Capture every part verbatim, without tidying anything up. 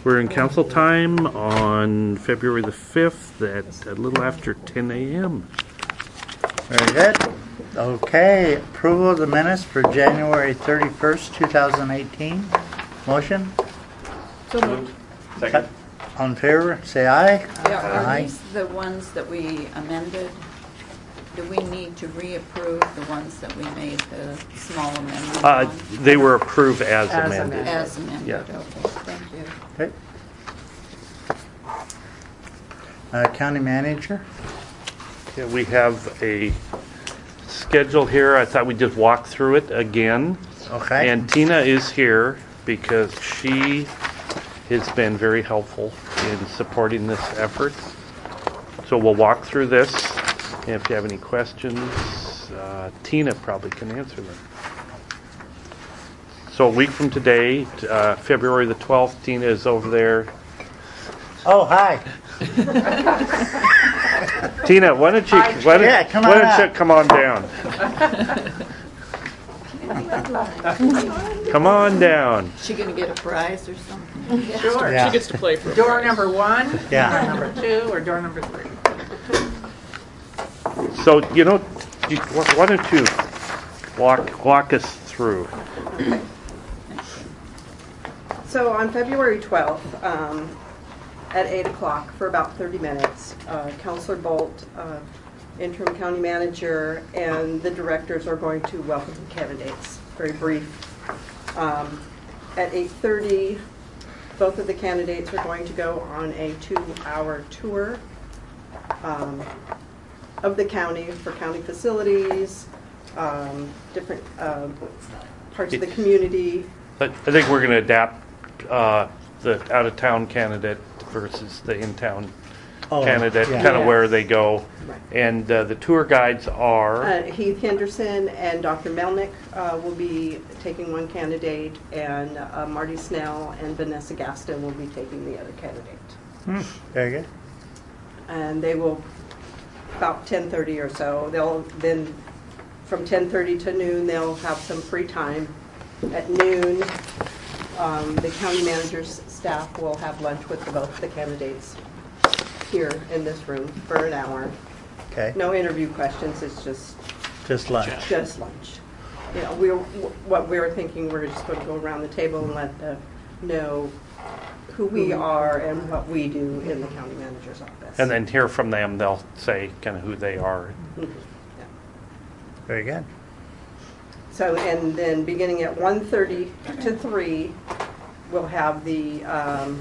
We're in council time on February the fifth at a little after ten a.m. Very good. Okay, approval of the minutes for January thirty-first, two thousand eighteen. Motion? So moved. Second. On favor, say aye. Yeah, are Aye. these the ones that we amended? Do we need to reapprove the ones that we made the small amendment Uh, on? they were approved as, As amended. As amended, Yeah. okay, thank you. Okay. Uh, County manager? Yeah, we have a schedule here. I thought we'd just walk through it again. Okay. And Tina is here because she has been very helpful in supporting this effort. So we'll walk through this. And if you have any questions, uh, Tina probably can answer them. So a week from today, uh, February the twelfth, Tina is over there. Oh, hi. Tina, why don't you, Hi, why don't, yeah, come why on don't you up. come on down? Come on down. Is she going to get a prize or something? Sure. Yeah. She gets to play for door number one, Yeah. door number two, or door number three. So, you know, you- why don't you walk, walk us through? So on February twelfth, um, at eight o'clock, for about thirty minutes, uh, Councilor Bolt, uh, interim county manager, and the directors are going to welcome the candidates. Very brief. Um, at eight thirty, both of the candidates are going to go on a two-hour tour um, of the county for county facilities, um, different uh, parts of the community. But I think we're going to adapt uh, the out-of-town candidate versus the in-town Oh, candidate, yeah. kind of Yes. where they go. Right. And uh, the tour guides are, Uh, Heath Henderson and Doctor Melnick uh, will be taking one candidate, and uh, Marty Snell and Vanessa Gaston will be taking the other candidate. Hmm, very good. And they will, about ten thirty or so, they'll then, from ten thirty to noon, they'll have some free time. At noon, um, the county manager's staff will have lunch with the- both the candidates here in this room for an hour. Okay, No interview questions, it's just just lunch. just lunch. You know, we're, what we were thinking, we're just going to go around the table and let them know who we are and what we do in the county manager's office. and then hear from them, they'll say kind of who they are. Mhm, yeah. Very good. So, and then beginning at one thirty to three, we'll have the um,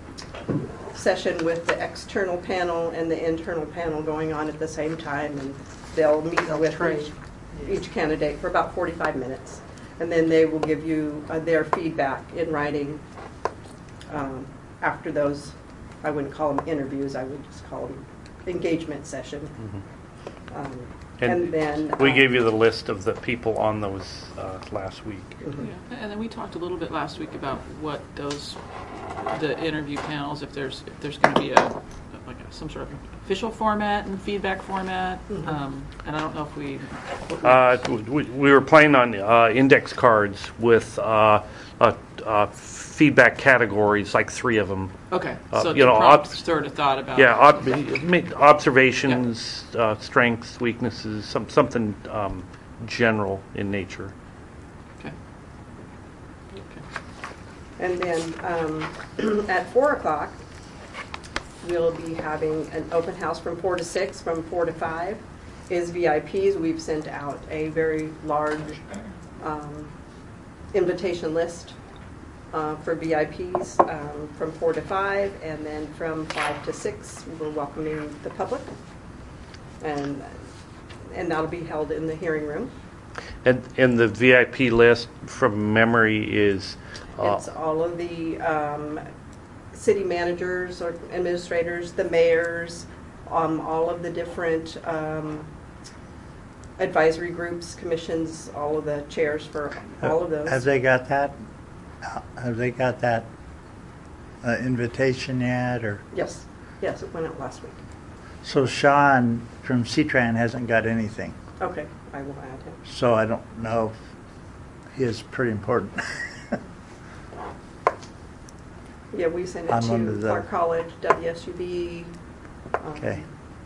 session with the external panel and the internal panel going on at the same time, and they'll meet with each, each candidate for about forty-five minutes. And then they will give you uh, their feedback in writing um, after those. I wouldn't call them interviews, I would just call them engagement session. Um, And And then. We uh, gave you the list of the people on those uh, last week. mhm. Yeah, and then we talked a little bit last week about what those, the interview panels, if there's, if there's going to be a, like a, some sort of official format and feedback format, Mhm. um, and I don't know if we. what we- Uh, we, we were playing on uh, index cards with uh, uh, uh, feedback categories, like three of them. Okay, uh, so you to know, prompt ob- sort of thought about. Yeah, ob- make observations, uh, strengths, weaknesses, some, something um, general in nature. Okay. Okay. And then um, at four o'clock, we'll be having an open house from four to six, from four to five is V I Ps. We've sent out a very large um, invitation list uh, for V I Ps um, from four to five, and then from five to six, we're welcoming the public. And, and that'll be held in the hearing room. And, and the V I P list from memory is, uh, It's all of the um, city managers or administrators, the mayors, um, all of the different um, advisory groups, commissions, all of the chairs for all of those. Have they got that? Have they got that uh, invitation yet, or? Yes, yes, it went out last week. So Sean from C-Tran hasn't got anything, Okay, I will add him. so I don't know if he is pretty important. Yeah, we send it I'm under to the- Clark College, W S U B. um, Okay.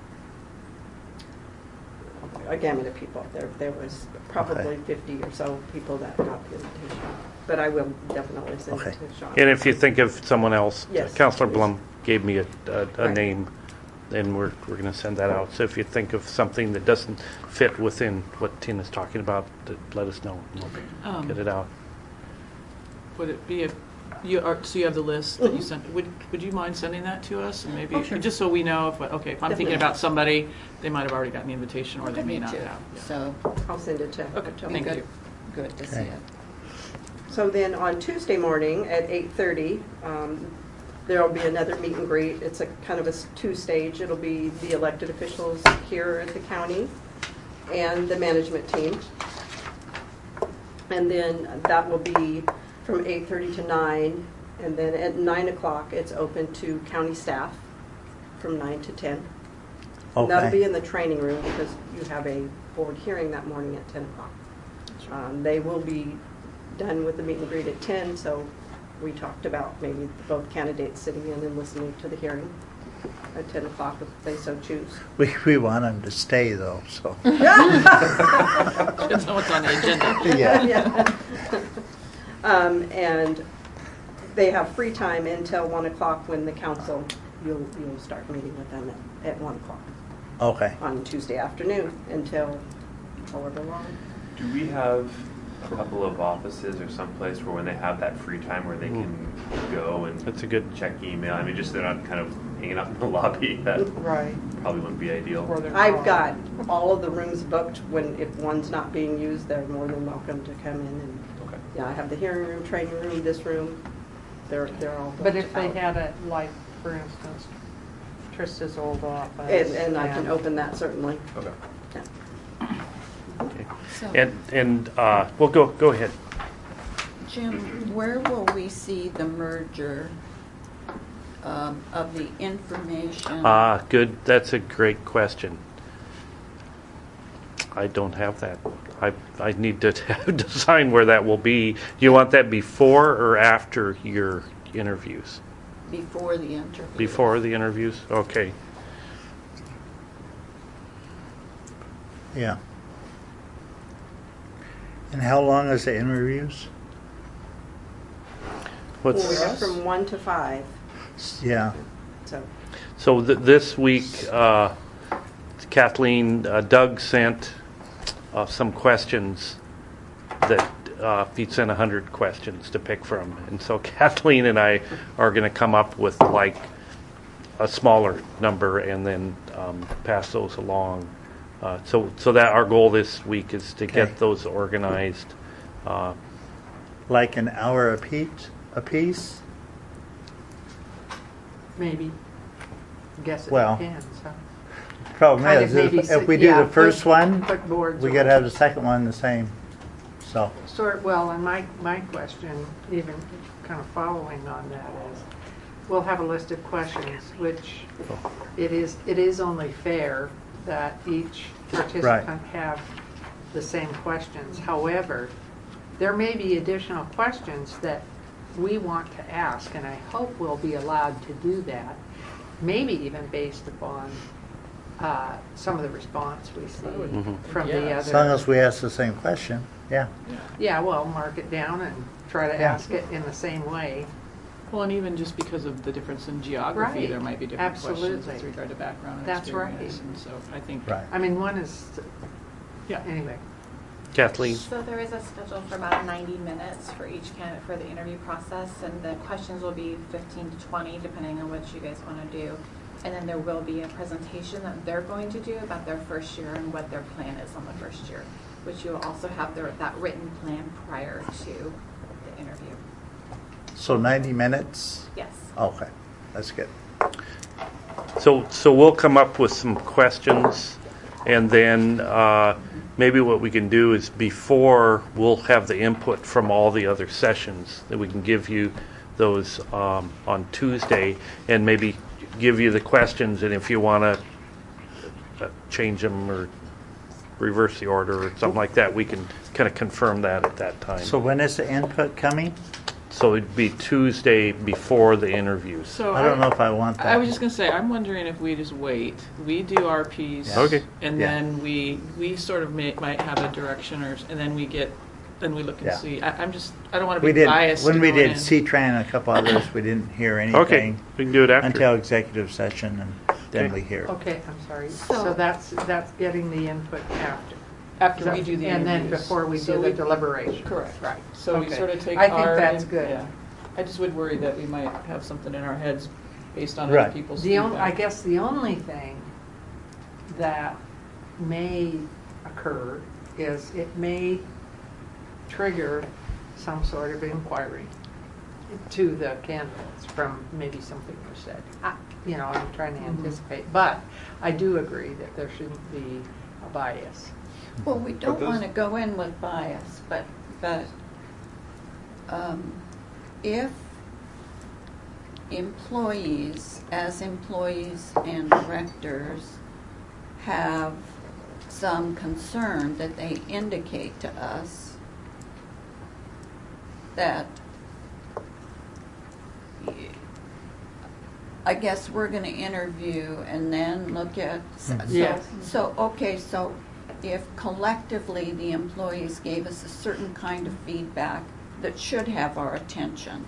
A gamut of people. There, there was probably Okay. fifty or so people that got the invitation. But I will definitely send Okay. it to Sean. And if you think of someone else, Yes, Counselor please. Blum gave me a, a, a Right. name, and we're, we're going to send that out. So if you think of something that doesn't fit within what Tina's talking about, th- let us know. and We'll Um, get it out. Would it be, a you are, so you have the list that you sent, would, would you mind sending that to us? And maybe, Oh, sure. just so we know, if, okay, if I'm thinking Definitely. about somebody, they might have already gotten the invitation, or they may Me not too. have. Yeah. So, I'll send it to. Okay, to thank Lisa. you. good to see Okay. it. So then on Tuesday morning at eight thirty, um, there will be another meet and greet. It's a kind of a s- two-stage. It'll be the elected officials here at the county and the management team. And then that will be from eight thirty to nine. And then at nine o'clock, it's open to county staff from nine to ten. And that'll be Okay. in the training room because you have a board hearing that morning at ten o'clock. Um, They will be done with the meet and greet at ten, so we talked about maybe both candidates sitting in and listening to the hearing at ten o'clock if they so choose. We, we want them to stay though, so. Depends on what's on the agenda. Yeah. Yeah. Um, And they have free time until one o'clock when the council, you'll, you'll start meeting with them at, at one o'clock Okay. on Tuesday afternoon until however long. Do we have a couple of offices or someplace where when they have that free time where they can go and That's a good, check email? I mean, just they're not kind of hanging out in the lobby. That Right. probably wouldn't be ideal. Or they're I've not. got all of the rooms booked. When, if one's not being used, they're more than welcome to come in. And Okay. yeah, I have the hearing room, training room, this room. They're, they're all booked But if they out. had it, like, for instance, Trista's old office. And, and I can open that certainly. Okay. Yeah. okay. So, And, and, uh, well, go, go ahead. Jim, where will we see the merger um, of the information? Ah, good, that's a great question. I don't have that. I, I need to design where that will be. Do you want that before or after your interviews? Before the interview? Before the interviews? Okay. Yeah. And how long is the interviews? What's, Well, we have from one to five, Yeah. so. so th- this week, uh, Kathleen, uh, Doug sent uh, some questions that uh, he'd sent one hundred questions to pick from. And so Kathleen and I are going to come up with like a smaller number and then um, pass those along. Uh, so, so that our goal this week is to Okay. get those organized. Uh, Like an hour a piece? A piece? Maybe. Guess it Well, depends, huh? Problem Kind is, of maybe if, sit- if we do yeah, the first put- one, put boards we or- gotta have the second one the same. So, Sort, well, and my, my question, even kind of following on that is, we'll have a list of questions, which it is, it is only fair that each participant have the same questions. However, there may be additional questions that we want to ask, and I hope we'll be allowed to do that, maybe even based upon uh, some of the response we see Mhm. from the Yes. as long other. as we ask the same question, yeah. Yeah, well, mark it down and try to Yeah. ask it in the same way. Well, and even just because of the difference in geography, Right. there might be different questions Absolutely. with regard to background and That's right. experience. And so I think, Right. I mean, one is, yeah. anyway. Kathleen? So there is a schedule for about ninety minutes for each candidate for the interview process, and the questions will be fifteen to twenty, depending on what you guys want to do. And then there will be a presentation that they're going to do about their first year and what their plan is on the first year, which you'll also have their, that written plan prior to the interview. So ninety minutes? Yes. Okay, that's good. So, so we'll come up with some questions, and then uh, maybe what we can do is before, we'll have the input from all the other sessions, that we can give you those um, on Tuesday, and maybe give you the questions, and if you want to uh, change them or reverse the order or something like that, we can kind of confirm that at that time. So when is the input coming? So it'd be Tuesday before the interviews. So I don't know if I want that. I was just gonna say, I'm wondering if we just wait. We do our piece. Yeah. Okay. And Yeah. then we, we sort of may, might have a direction or, s- and then we get, then we look and Yeah. see. I, I'm just, I don't wanna We be did, biased. when we going did in. C-Tran and a couple others, we didn't hear Okay, anything we can do it after. until executive session, and then Okay. we hear. Okay, I'm sorry. So- So that's, that's getting the input after. After we do the And then interviews. before we So do the we- deliberation. Correct. Right. So we Okay. sort of take I think our. that's good. Yeah. I just would worry that we might have something in our heads based on Right. other people's The only, I feedback. guess the only thing that may occur is it may trigger some sort of inquiry to the candidates from maybe something was said. I- You know, I'm trying to anticipate, but I do agree that there shouldn't be a bias. Well, we don't those- want to go in with bias, but, but um, if employees, as employees and directors, have some concern that they indicate to us that I guess we're going to interview and then look at, so, Yes. so, okay, so if collectively the employees gave us a certain kind of feedback that should have our attention,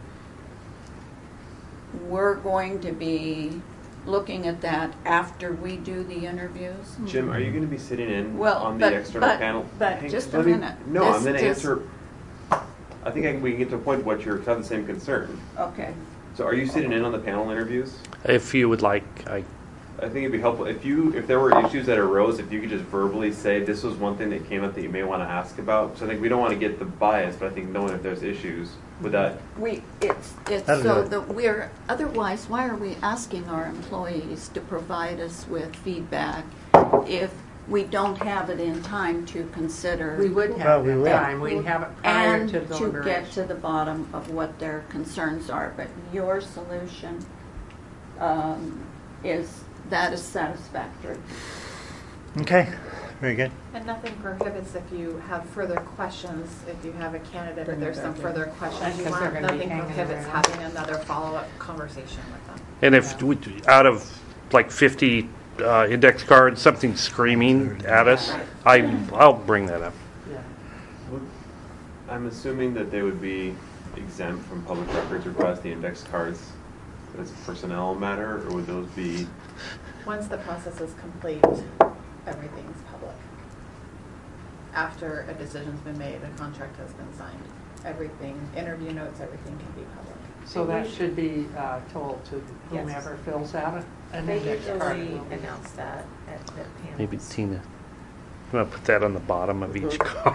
we're going to be looking at that after we do the interviews? Jim, are you going to be sitting in Well, on the but- external but- panel? but Hang- just a let me- minute. No, This I'm going to just- answer. I think I, we can get to a point what you're have the same concern. Okay. So, are you sitting in on the panel interviews? If you would like, I, I think it'd be helpful if you, if there were issues that arose, if you could just verbally say this was one thing that came up that you may want to ask about. So I think we don't want to get the bias, but I think knowing if there's issues with that. We, it's, it's That'll so do it. that we're, otherwise, why are we asking our employees to provide us with feedback if we don't have it in time to consider? We would Well, have we it will. time, we'd have it prior And to to deliberation. get to the bottom of what their concerns are. But your solution um, is, that is satisfactory. Okay, very good. And nothing prohibits if you have further questions, if you have a candidate, Bring if it there's some back in. further questions you Because they're want, gonna be nothing hanging prohibits around. having another follow-up conversation with them. and if, we- out of like fifty uh, index cards, something screaming at us, I, I'll bring that up. Yeah. Would- I'm assuming that they would be exempt from public records requests, the index cards, as a personnel matter, or would those be? Once the process is complete, everything's public. After a decision's been made, a contract has been signed, everything, interview notes, everything can be public. So that should be uh, told to Yes. whomever fills out a- an They index card. usually announce that at the panels. Maybe Tina, I'm gonna put that on the bottom of each card.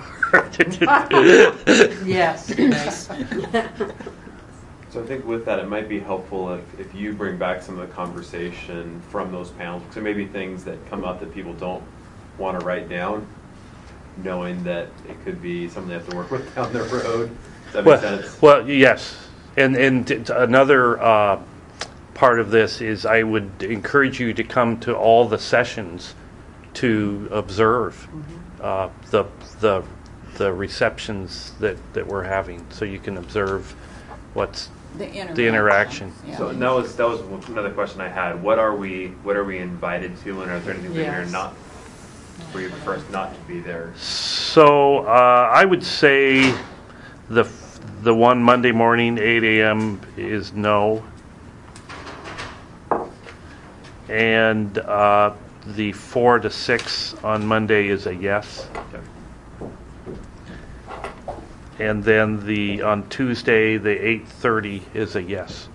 Yes. So I think with that, it might be helpful if, if you bring back some of the conversation from those panels, because there may be things that come up that people don't want to write down, knowing that it could be something they have to work with down the road. Does that make Well, sense? well, yes, and and t- t- another uh, part of this is I would encourage you to come to all the sessions to observe uh, the the the receptions that that we're having, so you can observe what's The interaction. the interaction. Yeah. So and that was that was another question I had. What are we what are we invited to, and are there anything that Yes. we're not? Where you prefer us not to be there? So uh, I would say the f- the one Monday morning eight a.m. is no, and uh, the four to six on Monday is a yes, Okay. and then the on Tuesday the eight thirty is a yes.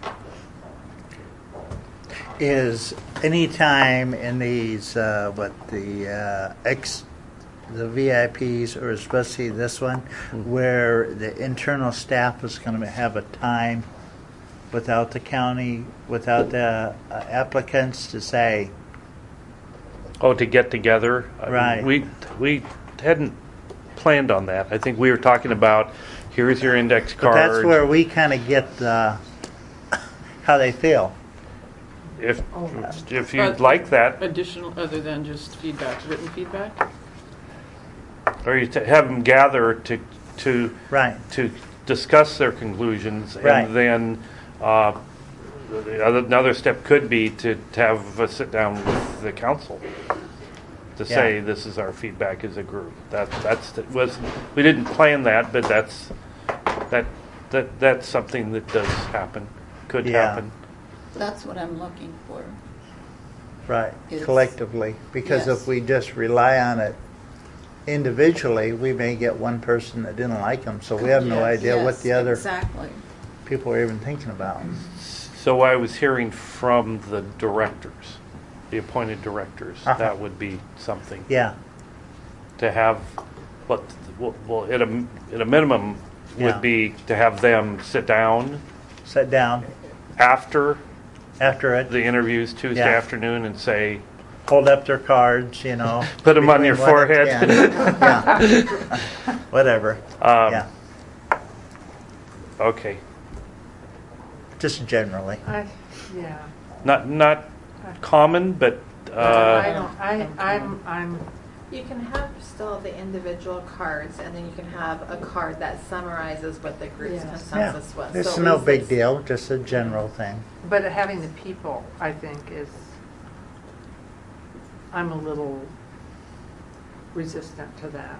Is any time in these, uh, what, the uh, ex, the V I Ps, or especially this one, where the internal staff is going to have a time without the county, without the uh, applicants to say, Oh, to get together, I mean, Right. We we hadn't planned on that. I think we were talking about here's your index but card. that's where we kind of get the, how they feel. If Oh. if Uh, you'd like that. Additional, other than just feedback, written feedback? Or you t- have them gather to to Right. to discuss their conclusions, Right. and then uh, the other- another step could be to, to have a sit down with the council to say Yeah. this is our feedback as a group. That that's that was we didn't plan that, but that's that that that's something that does happen, could Yeah. happen. That's what I'm looking for. Right, It's- collectively, because Yes. if we just rely on it individually, we may get one person that didn't like them, so we have no Yes. idea what Yes, the other Exactly. people are even thinking about. So I was hearing from the directors, the appointed directors, Uh-huh. that would be something Yeah, to have. What well, well at a at a minimum Yeah. would be to have them sit down sit down after after it, the interviews Tuesday Yeah. afternoon and say, hold up their cards, you know. Put 'em on between your one and forehead. ten. Yeah, whatever, um, yeah, okay, just generally. I, yeah. not not common, but I uh, don't, I, I'm, I'm, You can have still the individual cards, and then you can have a card that summarizes what the group's Yes. Yeah, consensus was. it's So at no least big it's- deal, just a general thing. but having the people, I think, is, I'm a little resistant to that.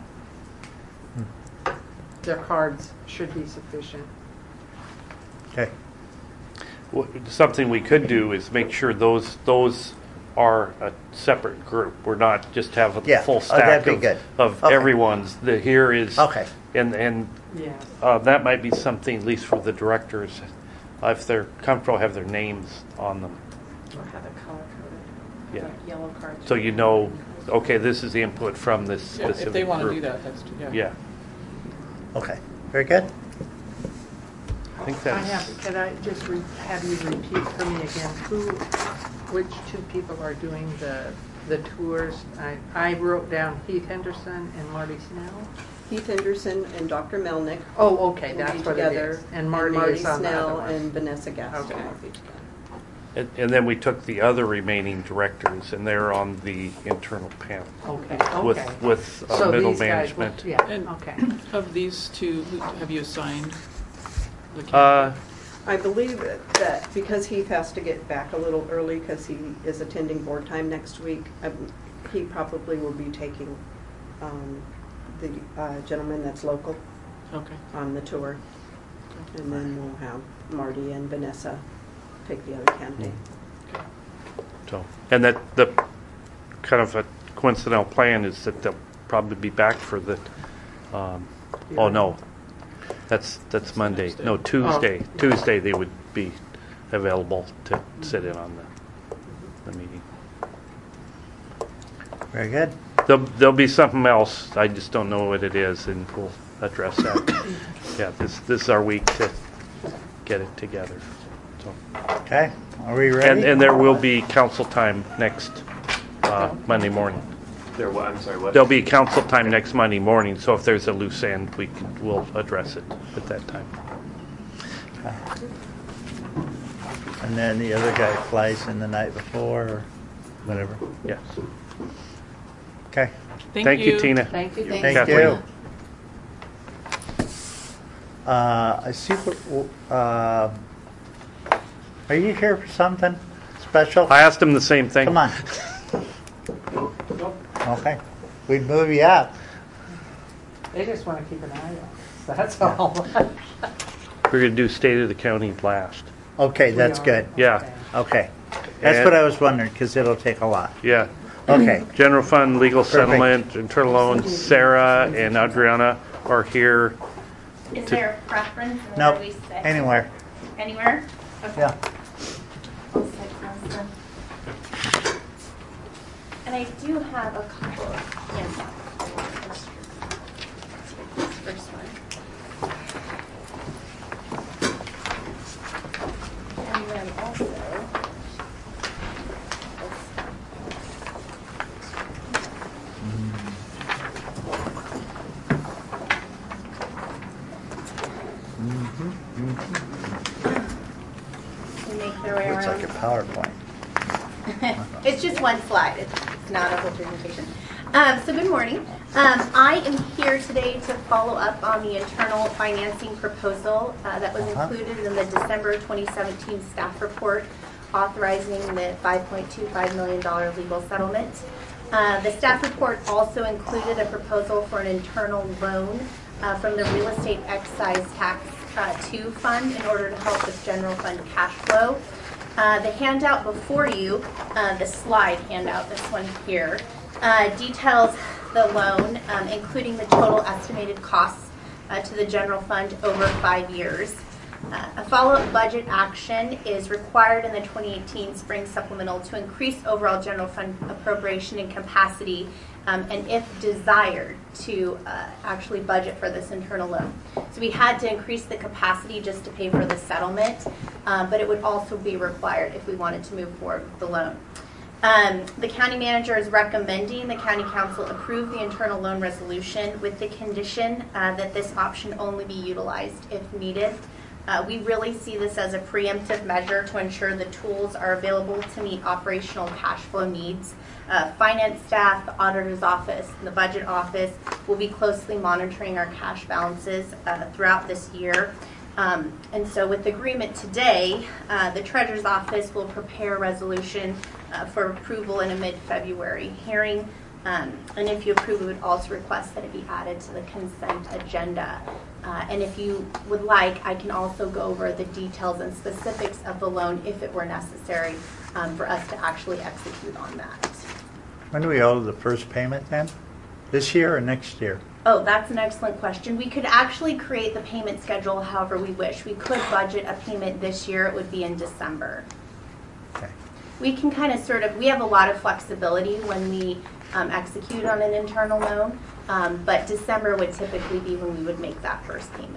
Their cards should be sufficient. Okay, w- something we could do is make sure those those are a separate group. We're not just have a Yeah. full Oh, stack that'd be of, good. of Okay. everyone's. The here is okay, and and Yeah. uh, that might be something at least for the directors, uh, if they're comfortable, have their names on them. Or have it color coded. Yeah. Like yellow cards. So you know, okay, this is the input from this Yeah, specific if they want to group. do that, that's, yeah. Yeah, okay, very good. I think I that's. have, could I just re- have you repeat for me again, who, which two people are doing the, the tours? I, I wrote down Heath Henderson and Marty Snell. Heath Henderson and Doctor Melnick Oh, okay, will that's be what it together. is. And Marty is on the other Snell one. and Vanessa Gaston Okay. will be together. And, and then we took the other remaining directors, and they're on the internal panel Okay, with okay. with uh, So middle these guys will- management. Yeah, And- okay. Of these two, who have you assigned the Uh, candidate? I believe that because Heath has to get back a little early because he is attending board time next week, um, he probably will be taking um, the uh, gentleman that's local Okay. on the tour. And then we'll have Marty and Vanessa take the other candidate. So, and that the kind of a coincidental plan is that they'll probably be back for the. Um, oh no, that's that's Monday. Tuesday. No, Tuesday. Oh. Tuesday they would be available to sit in on the the meeting. Very good. There'll, there'll be something else. I just don't know what it is, and we'll address that. Yeah, this this is our week to get it together. So, Okay, are we ready? and and there will be council time next uh, Monday morning. There, what, I'm sorry, what? There'll be council time next Monday morning, so if there's a loose end, we can, we'll address it at that time. And then the other guy flies in the night before, or whatever. Yes. Okay, Thank you, Tina. Thank you. Thank thank Kathleen. you. Uh, I see, uh, are you here for something special? I asked him the same thing. Come on. Okay, we'd move you out. They just want to keep an eye on us, that's all. We're going to do State of the County last. Okay, that's We are. good. Yeah. Okay, that's And- what I was wondering, because it'll take a lot. Yeah. Okay, General fund, legal Perfect. settlement, internal loans. Sarah and Adriana are here. Is To- there a preference in nope, where we sit? anywhere, Anywhere? Okay. yeah. I'll sit close to- And I do have a couple of handouts. Let's take this first one. And then also, they make their way Looks around. like a PowerPoint. It's just one slide. It's, it's not a whole presentation. Um, so good morning. Um, I am here today to follow up on the internal financing proposal uh, that was Uh-huh. included in the December twenty seventeen staff report authorizing the five point two five million dollars legal settlement. Uh, the staff report also included a proposal for an internal loan uh, from the real estate excise tax uh, two fund in order to help with general fund cash flow. Uh, the handout before you, uh, the slide handout, this one here, uh, details the loan, um, including the total estimated costs uh, to the general fund over five years. Uh, a follow-up budget action is required in the twenty eighteen spring supplemental to increase overall general fund appropriation and capacity, um, and if desired, to uh, actually budget for this internal loan. So we had to increase the capacity just to pay for the settlement, um, but it would also be required if we wanted to move forward with the loan. Um, the county manager is recommending the county council approve the internal loan resolution with the condition uh, that this option only be utilized if needed. Uh, we really see this as a preemptive measure to ensure the tools are available to meet operational cash flow needs. Uh, finance staff, the auditor's office, and the budget office will be closely monitoring our cash balances uh, throughout this year. Um, and so with the agreement today, uh, the treasurer's office will prepare a resolution uh, for approval in a mid-February hearing. Um, and if you approve, we would also request that it be added to the consent agenda. Uh, and if you would like, I can also go over the details and specifics of the loan if it were necessary um, for us to actually execute on that. When do we owe the first payment then? This year or next year? Oh, that's an excellent question. We could actually create the payment schedule however we wish. We could budget a payment this year. It would be in December. Okay. We can kind of sort of, we have a lot of flexibility when we um, execute on an internal loan, um, but December would typically be when we would make that first payment.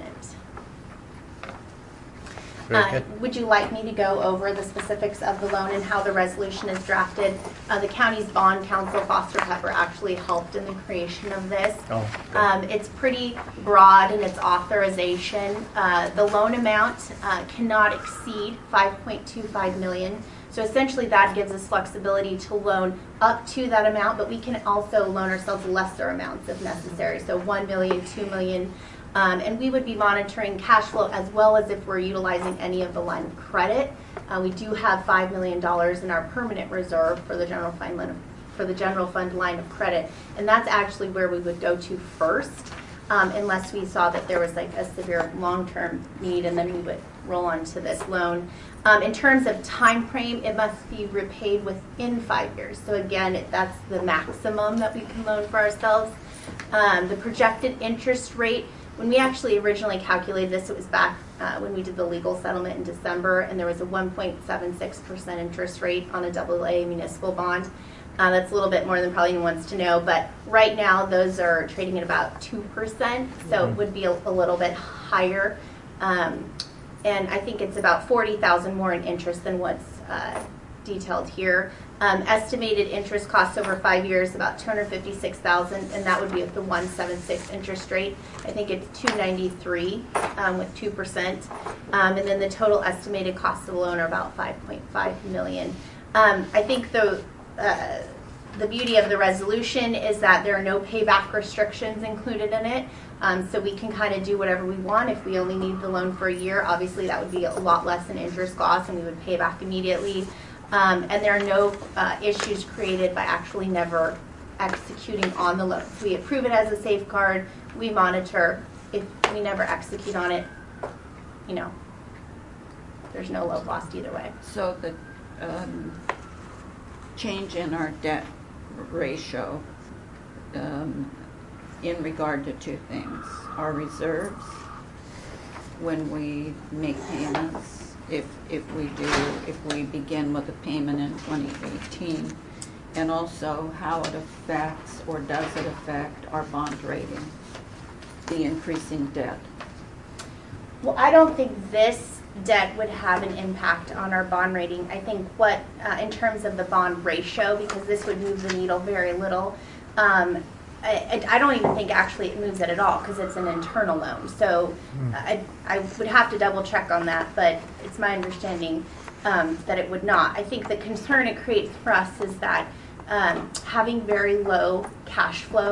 Very Uh, good. would you like me to go over the specifics of the loan and how the resolution is drafted? Uh, the county's bond counsel, Foster Pepper, actually helped in the creation of this. Oh, good. Um, it's pretty broad in its authorization. Uh, the loan amount uh, cannot exceed five point two five million dollars. So essentially that gives us flexibility to loan up to that amount, but we can also loan ourselves lesser amounts if necessary. So one million dollars, two million dollars. Um, and we would be monitoring cash flow as well as if we're utilizing any of the line of credit. Uh, we do have five million dollars in our permanent reserve for the general fund line of, for the general fund line of credit, and that's actually where we would go to first, um, unless we saw that there was like a severe long-term need, and then we would roll on to this loan. Um, in terms of time frame, it must be repaid within five years. So again, it, that's the maximum that we can loan for ourselves. Um, the projected interest rate. When we actually originally calculated this, it was back uh, when we did the legal settlement in December, and there was a one point seven six percent interest rate on a double A municipal bond. Uh, that's a little bit more than probably anyone wants to know, but right now those are trading at about two percent, so it would be a, a little bit higher. Um, and I think it's about forty thousand dollars more in interest than what's uh, detailed here. Um, estimated interest costs over five years about two hundred fifty-six thousand dollars, and that would be at the one point seven six interest rate. I think it's two ninety-three um, with two percent, um, and then the total estimated cost of the loan are about five point five million dollars. Um, I think the uh, the beauty of the resolution is that there are no payback restrictions included in it, um, so we can kind of do whatever we want. If we only need the loan for a year, obviously that would be a lot less in interest costs, and we would pay back immediately. Um, and there are no uh, issues created by actually never executing on the loan. So we approve it as a safeguard, we monitor. If we never execute on it, you know, there's no loan lost either way. So the um, change in our debt ratio um, in regard to two things, our reserves when we make payments, if if we do, if we begin with a payment in twenty eighteen, and also how it affects or does it affect our bond rating, the increasing debt. Well, I don't think this debt would have an impact on our bond rating. I think what, uh, in terms of the bond ratio, because this would move the needle very little, um, I, I don't even think actually it moves it at all because it's an internal loan. So Mm. I, I would have to double check on that, but it's my understanding um, that it would not. I think the concern it creates for us is that um, having very low cash flow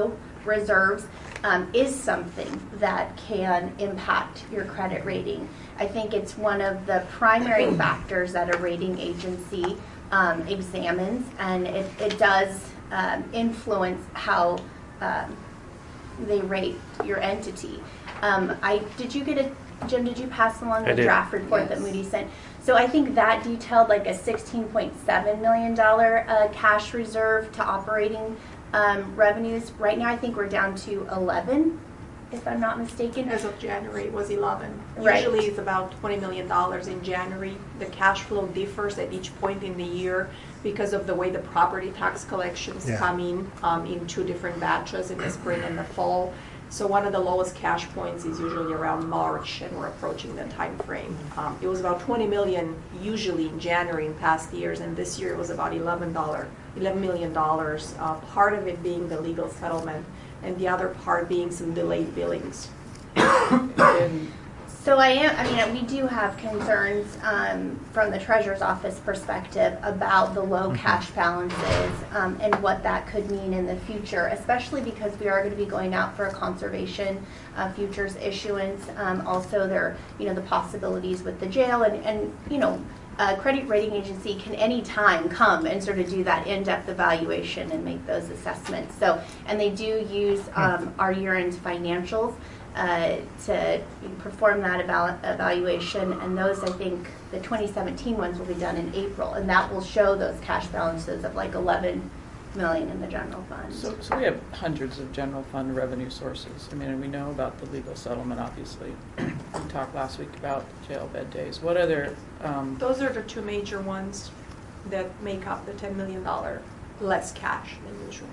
reserves um, is something that can impact your credit rating. I think it's one of the primary factors that a rating agency um, examines, and it, it does um, influence how um, they rate your entity. Um, I did you get a Jim? Did you pass along I the did. draft report Yes. that Moody sent? So I think that detailed like a sixteen point seven million dollar uh, cash reserve to operating um, revenues. Right now, I think we're down to eleven, if I'm not mistaken. As of January, it was eleven. Right. Usually it's about twenty million dollars in January. The cash flow differs at each point in the year because of the way the property tax collections Yeah. come in, um, in two different batches in the spring and the fall. So one of the lowest cash points is usually around March, and we're approaching the time frame. Um, it was about twenty million usually in January in past years, and this year it was about eleven dollars, eleven million dollars. Uh, part of it being the legal settlement, and the other part being some delayed billings. And So I am, I mean, we do have concerns um, from the treasurer's office perspective about the low cash balances um, and what that could mean in the future, especially because we are going to be going out for a conservation uh, futures issuance. Um, also, there, you know, the possibilities with the jail and, and you know, a credit rating agency can anytime come and sort of do that in-depth evaluation and make those assessments. So, and they do use um, our year-end financials uh, to perform that eval evaluation. And those, I think, the twenty seventeen ones will be done in April, and that will show those cash balances of like eleven million in the general fund. so, so we have hundreds of general fund revenue sources. I mean, and we know about the legal settlement, obviously. We talked last week about jail bed days. What other, um, Those are the two major ones that make up the ten million dollars less cash than usual.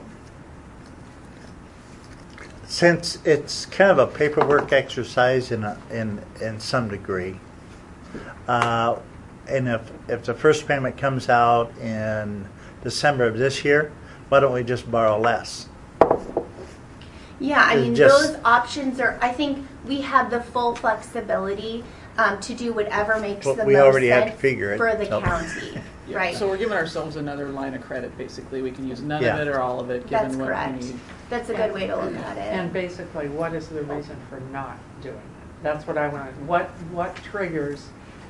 Since it's kind of a paperwork exercise in a, in in some degree, uh, and if if the first payment comes out in December of this year, why don't we just borrow less? Yeah, I It's mean, just- those options are, I think we have the full flexibility um, to do whatever makes Well, the we most already have to sense figure it, for the so. county, yeah, right? so we're giving ourselves another line of credit, basically. We can use none Yeah. of it or all of it, That's given what correct. we need. That's a good way to look at it. And basically, what is the reason for not doing it? That's what I want to, what, what triggers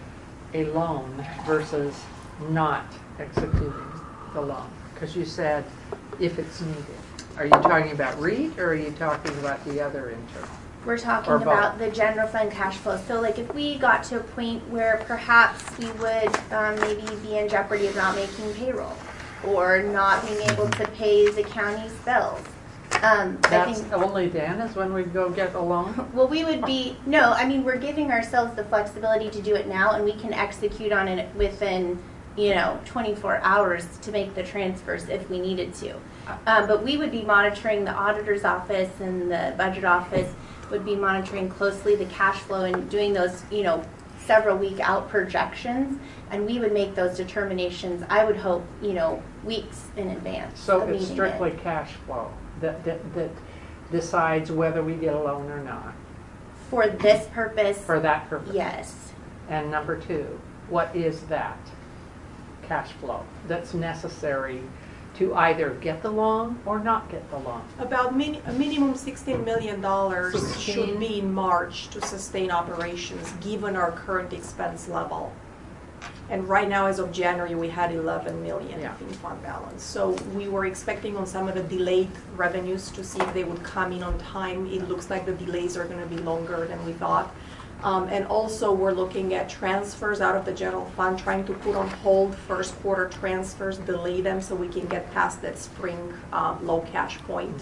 a loan versus not executing the loan? Because you said if it's needed. Are you talking about REIT or are you talking about the other internal? We're talking Or both. about the general fund cash flow. So like if we got to a point where perhaps we would um, maybe be in jeopardy of not making payroll or not being able to pay the county's bills. Um, I That's think, only then is when we go get a loan? well, we would be, no, I mean, we're giving ourselves the flexibility to do it now, and we can execute on it within, you know, twenty-four hours to make the transfers if we needed to. Um, but we would be monitoring, the auditor's office and the budget office would be monitoring closely the cash flow and doing those, you know, several week out projections, and we would make those determinations, I would hope, you know, weeks in advance. So of it's needing strictly it. cash flow that, that, that decides whether we get a loan or not, For this purpose, for that purpose? yes. And number two, what is that cash flow that's necessary to either get the loan or not get the loan? About min a minimum sixteen million dollars sixteen? should be in March to sustain operations, given our current expense level. And right now, as of January, we had eleven million Yeah. in fund balance. So we were expecting on some of the delayed revenues to see if they would come in on time. It looks like the delays are gonna be longer than we thought. Um, and also, we're looking at transfers out of the general fund, trying to put on hold first quarter transfers, delay them so we can get past that spring um, low cash point.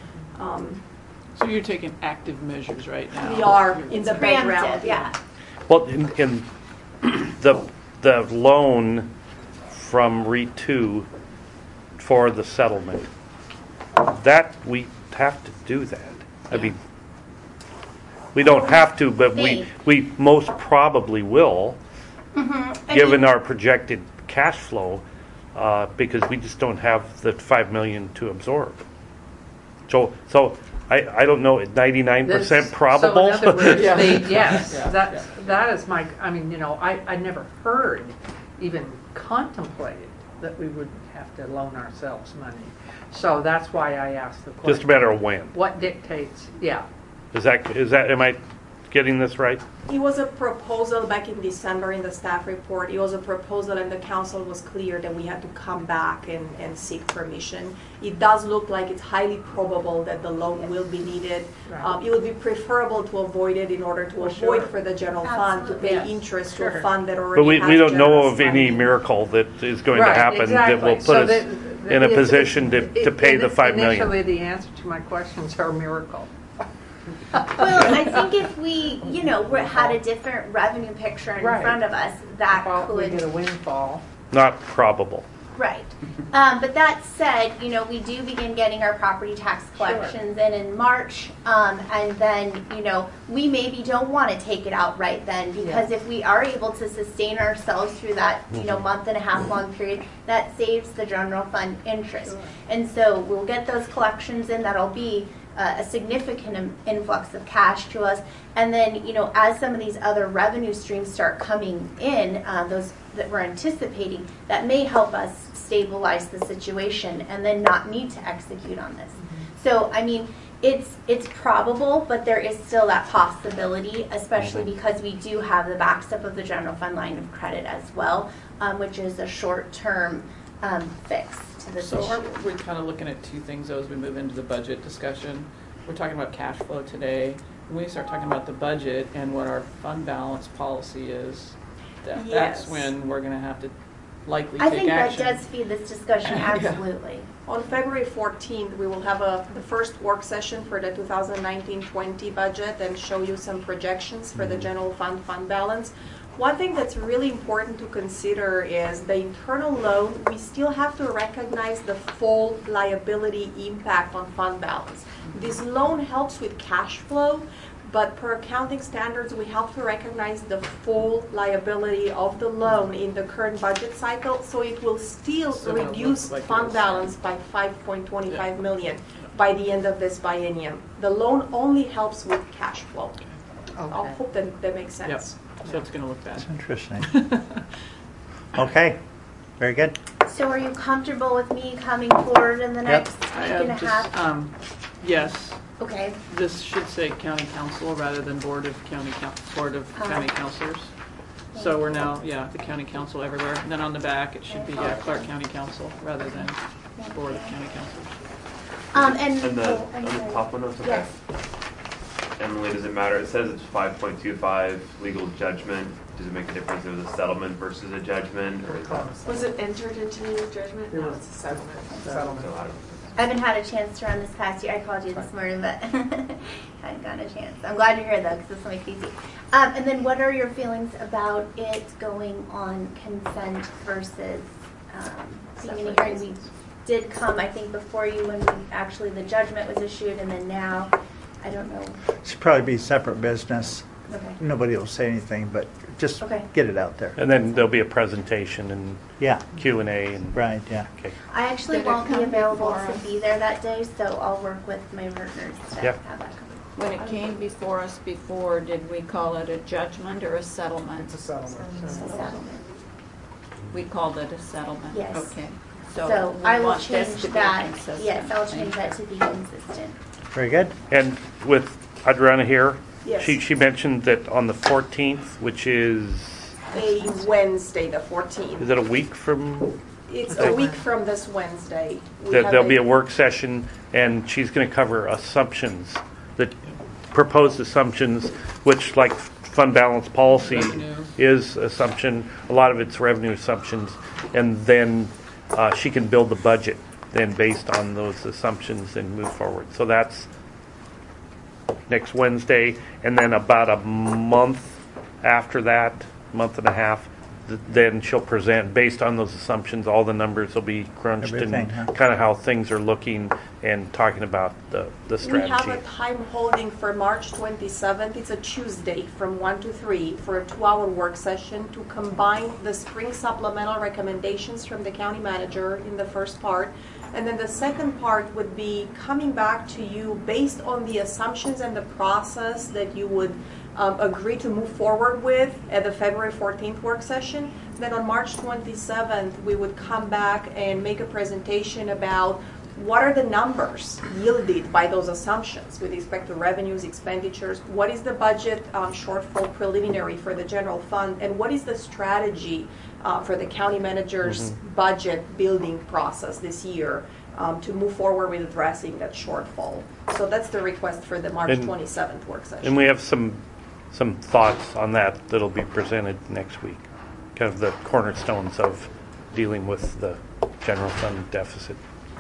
Um, So you're taking active measures right now? we are in the background. Preemptive, yeah. Well, in, in the, the loan from REIT two for the settlement, that, we have to do that. I mean, we don't have to, but we, Think. we most probably will, I given mean- our projected cash flow, uh, because we just don't have the five million to absorb. So, so I, I don't know, ninety-nine percent This- probable? So in other words, Yeah. they, yes, Yeah. that's, that is my, I mean, you know, I, I never heard, even contemplated that we wouldn't have to loan ourselves money. So that's why I asked the question. Just a matter of when. What dictates, yeah. Is that, is that, am I getting this right? It was a proposal back in December in the staff report. It was a proposal and the council was clear that we had to come back and, and seek permission. It does look like it's highly probable that the loan will be needed. Right. Um, it would be preferable to avoid it in order to Well, avoid sure. for the general fund to pay Yes. interest to Sure. a fund that already But we, has we don't know generous of any funding. miracle that is going to Right, happen that will exactly. put So us that- that in a it's- position to, it- to pay the it- five million. Initially, the answer to my questions are miracle. Well, I think if we, you know, were- had a different revenue picture in Right. front of us, that Well, we get a could, windfall. Not probable. right. Um, but that said, you know, we do begin getting our property tax collections in in March, um, and then, you know, we maybe don't want to take it out right then, because Yeah. if we are able to sustain ourselves through that, you know, month and a half long period, that saves the general fund interest. And so we'll get those collections in, that'll be uh, a significant im- influx of cash to us. And then, you know, as some of these other revenue streams start coming in, uh, those that we're anticipating, that may help us stabilize the situation and then not need to execute on this. So, I mean, it's it's probable, but there is still that possibility, especially because we do have the backstop of the general fund line of credit as well, um, which is a short-term um, fix to this So issue. aren't we kind of looking at two things though as we move into the budget discussion? We're talking about cash flow today. When we start talking about the budget and what our fund balance policy is, that, that's Yes. when we're going to have to likely I take think action. that does feed this discussion, Yeah. absolutely. On February fourteenth, we will have a, the first work session for the two thousand nineteen twenty budget and show you some projections for the general fund fund balance. One thing that's really important to consider is the internal loan. We still have to recognize the full liability impact on fund balance. This loan helps with cash flow, but per accounting standards, we have to recognize the full liability of the loan in the current budget cycle, so it will still So it'll reduce look like it fund is. balance by five point two five million by the end of this biennium. The loan only helps with cash flow. I Okay. hope that that makes Yep. sense. So it's going to look bad. That's interesting. Okay, very good. So are you comfortable with me coming forward in the next week I and a have half? just, um, yes, Okay, this should say county council rather than board of county, coun- board of Uh-huh. county councilors. So we're now, yeah, the county council everywhere. And then on the back, it should be uh, Clark County Council rather than board of county councilors. um, and, And the, oh, I'm on the sorry. top one, that's okay. Yes, Emily, does it matter? It says it's five point two five legal judgment. Does it make a difference if it was a settlement versus a judgment, or is that? Was it entered into judgment? No, it's a settlement. Settlement. So I don't- I haven't had a chance to run this past year. I called you this morning, but hadn't gotten a chance. I'm glad you're here though, because this will make it easy. Um, and then what are your feelings about it going on consent versus um, being in a hearing? We did come, I think, before you when we, actually the judgment was issued, and then now, I don't know. Should probably be separate business. Okay. Nobody will say anything, but just Okay. get it out there. And then there'll be a presentation and Yeah, Q and A and, right, yeah. okay. I actually Did it won't be come available before to us? be there that day, so I'll work with my partners to Yep. have that come. When it came before us before, did we call it a judgment or a settlement? It's a settlement. So, We called it a settlement? Yes. Okay. So we I will want this change to be that. consistent. Yes, I'll change that to be consistent. Very good. And with Adriana here, Yes. she, she mentioned that on the fourteenth, which is, A Wednesday, the fourteenth. is it a week from, It's Okay. a week from this Wednesday. We that have there'll be a work session, and she's going to cover assumptions, the proposed assumptions, which like fund balance policy Revenue. is assumption, a lot of it's revenue assumptions, and then uh, she can build the budget then based on those assumptions and move forward. So that's next Wednesday, and then about a month after that, month and a half, th- then she'll present, based on those assumptions, all the numbers will be crunched and Everything, huh? kind of how things are looking and talking about the, the We have a strategy. time holding for March twenty-seventh. It's a Tuesday from one to three for a two-hour work session to combine the spring supplemental recommendations from the county manager in the first part. And then the second part would be coming back to you based on the assumptions and the process that you would um, agree to move forward with at the February fourteenth work session. Then on March twenty-seventh, we would come back and make a presentation about what are the numbers yielded by those assumptions with respect to revenues, expenditures, what is the budget um, shortfall preliminary for the general fund, and what is the strategy uh, for the county manager's mm-hmm. budget building process this year um, to move forward with addressing that shortfall. So that's the request for the March and, twenty-seventh work session. And we have some some thoughts on that that'll be presented next week, kind of the cornerstones of dealing with the general fund deficit.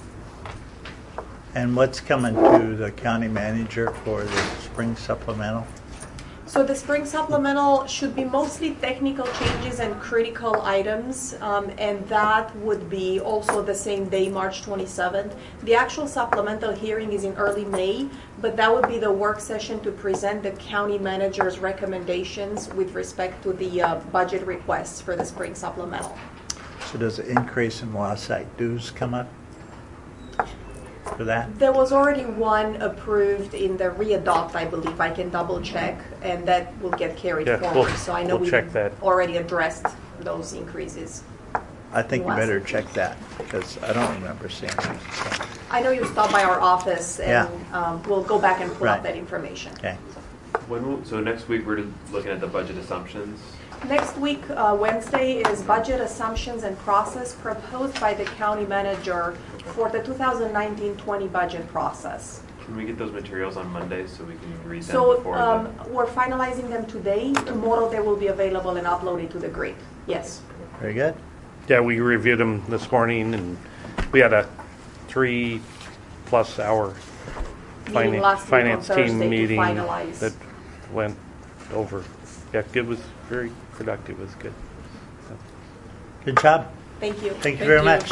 And what's coming to the county manager for the spring supplemental? So the spring supplemental should be mostly technical changes and critical items, um, and that would be also the same day, March twenty-seventh. The actual supplemental hearing is in early May, but that would be the work session to present the county manager's recommendations with respect to the uh, budget requests for the spring supplemental. So does the increase in WASAC dues come up for that? There was already one approved in the readopt, I believe. I can double check, and that will get carried yeah, forward. We'll, so I know we'll we check that. already addressed those increases. I think you better check that because I don't remember seeing it. So. I know you stopped by our office, and yeah. um, we'll go back and pull right. out that information. Okay. When will, so next week we're looking at the budget assumptions. Next week, uh, Wednesday, is budget assumptions and process proposed by the county manager for the two thousand nineteen twenty budget process. Can we get those materials on Monday so we can read them so, before um, the... we're finalizing them today. Tomorrow they will be available and uploaded to the grid. Yes. Very good. Yeah, we reviewed them this morning, and we had a three-plus hour meeting finance, finance team meeting that went over. Yeah, it was very productive. It was good. So. Good job. Thank you. Thank you Thank very you. much.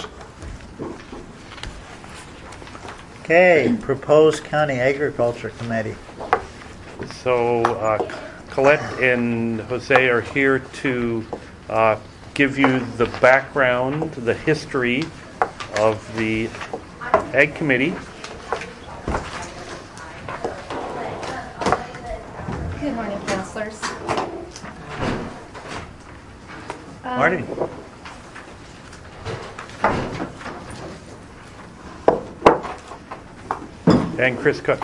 Okay, proposed county agriculture committee. So uh, Colette and Jose are here to uh, give you the background, the history of the Ag Committee. Good morning, councilors. Um, Morning. And Chris Cook.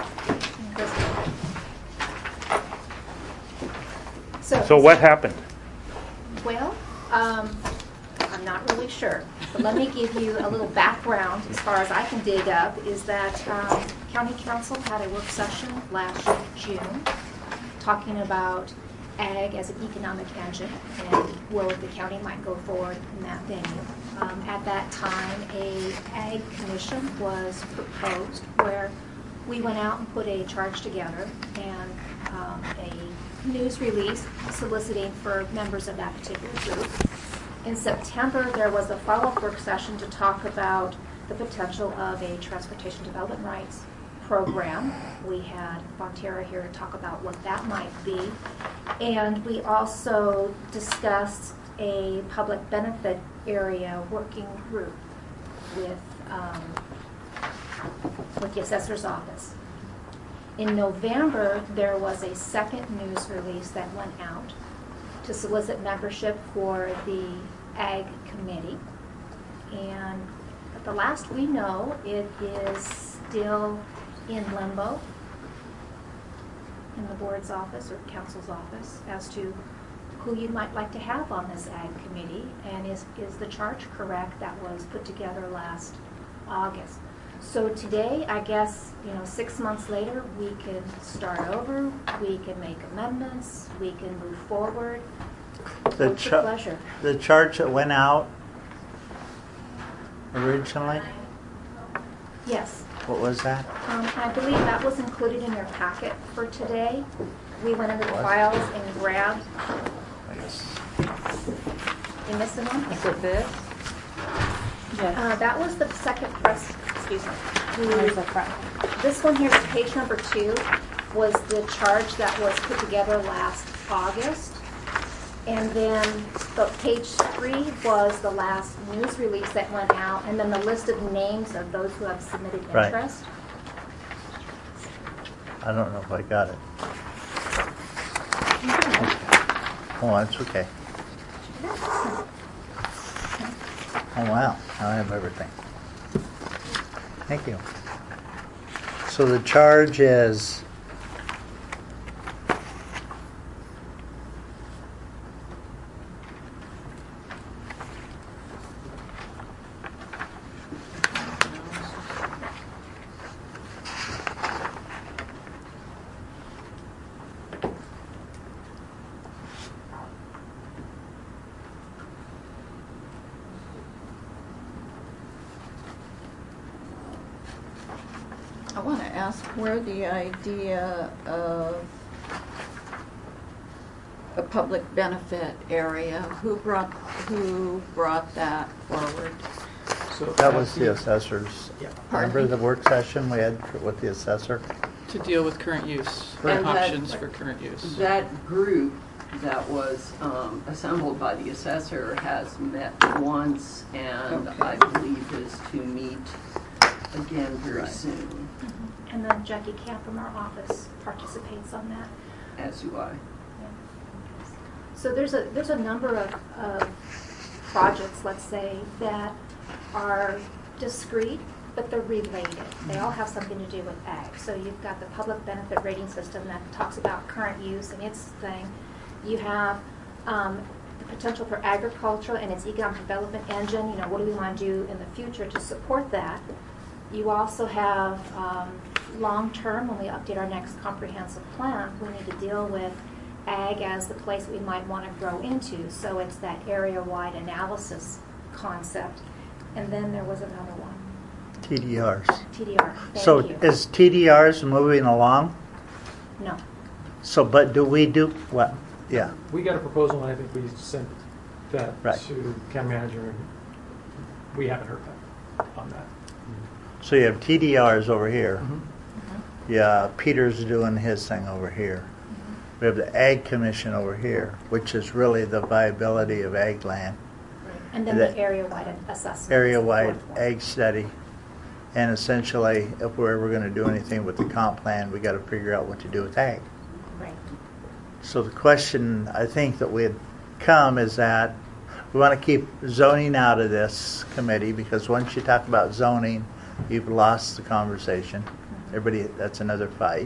So, So what happened? Well, um, I'm not really sure, but let me give you a little background as far as I can dig up, is that um, County Council had a work session last June talking about ag as an economic engine and will the county might go forward in that venue. Um, at that time, a ag commission was proposed where we went out and put a charge together and um, a news release soliciting for members of that particular group. In September, there was a follow-up work session to talk about the potential of a transportation development rights program. We had Bonterra here to talk about what that might be. And we also discussed a public benefit area working group with, um, with the assessor's office. In November, there was a second news release that went out to solicit membership for the Ag Committee. And at the last we know, it is still in limbo in the board's office or council's office as to who you might like to have on this Ag Committee, and is, is the charge correct that was put together last August. So today, I guess, you know, six months later, we can start over, we can make amendments, we can move forward. The, What's cha- your pleasure? the charge that went out originally, Yes. what was that? Um, I believe that was included in your packet for today. We went into the Was it? files and grabbed. I guess. You missing one? Is it this? Yes. Uh, that was the second press, excuse me. Where's the front? This one here is page number two, was the charge that was put together last August. And then the page three was the last news release that went out, and then the list of names of those who have submitted Right. interest. I don't know if I got it. Oh, that's okay. Oh, wow. Now I have everything. Thank you. So the charge is I want to ask where the idea of a public benefit area, who brought, who brought that forward? So that was the assessors. Yeah. Remember the work session we had with the assessor? To deal with current use, And that- options for current use. That group that was um, assembled by the assessor has met once and Okay. I believe is to meet again very Right. soon, And then Jackie Camp from our office participates on that. as do I. So there's a, there's a number of, of projects, let's say, that are discrete, but they're related. They all have something to do with ag. So you've got the public benefit rating system that talks about current use and its thing. You have um, the potential for agriculture and its economic development engine. You know, what do we want to do in the future to support that? You also have um, long-term, when we update our next comprehensive plan, we need to deal with ag as the place we might want to grow into. So it's that area-wide analysis concept. And then there was another one, T D Rs. T D R. Thank So you. is T D Rs moving along? No. So, but do we do, what? Yeah. we got a proposal, and I think we sent that Right. to county manager, and we haven't heard back on that. So you have T D Rs over here. Mm-hmm. Yeah, Peter's doing his thing over here. We have the Ag Commission over here, which is really the viability of ag land, And then the- the area-wide assessment. area-wide ag study. And essentially, if we're ever going to do anything with the comp plan, we got to figure out what to do with ag. Right. So the question I think that would come is that we want to keep zoning out of this committee, because once you talk about zoning, you've lost the conversation. Everybody, that's another fight.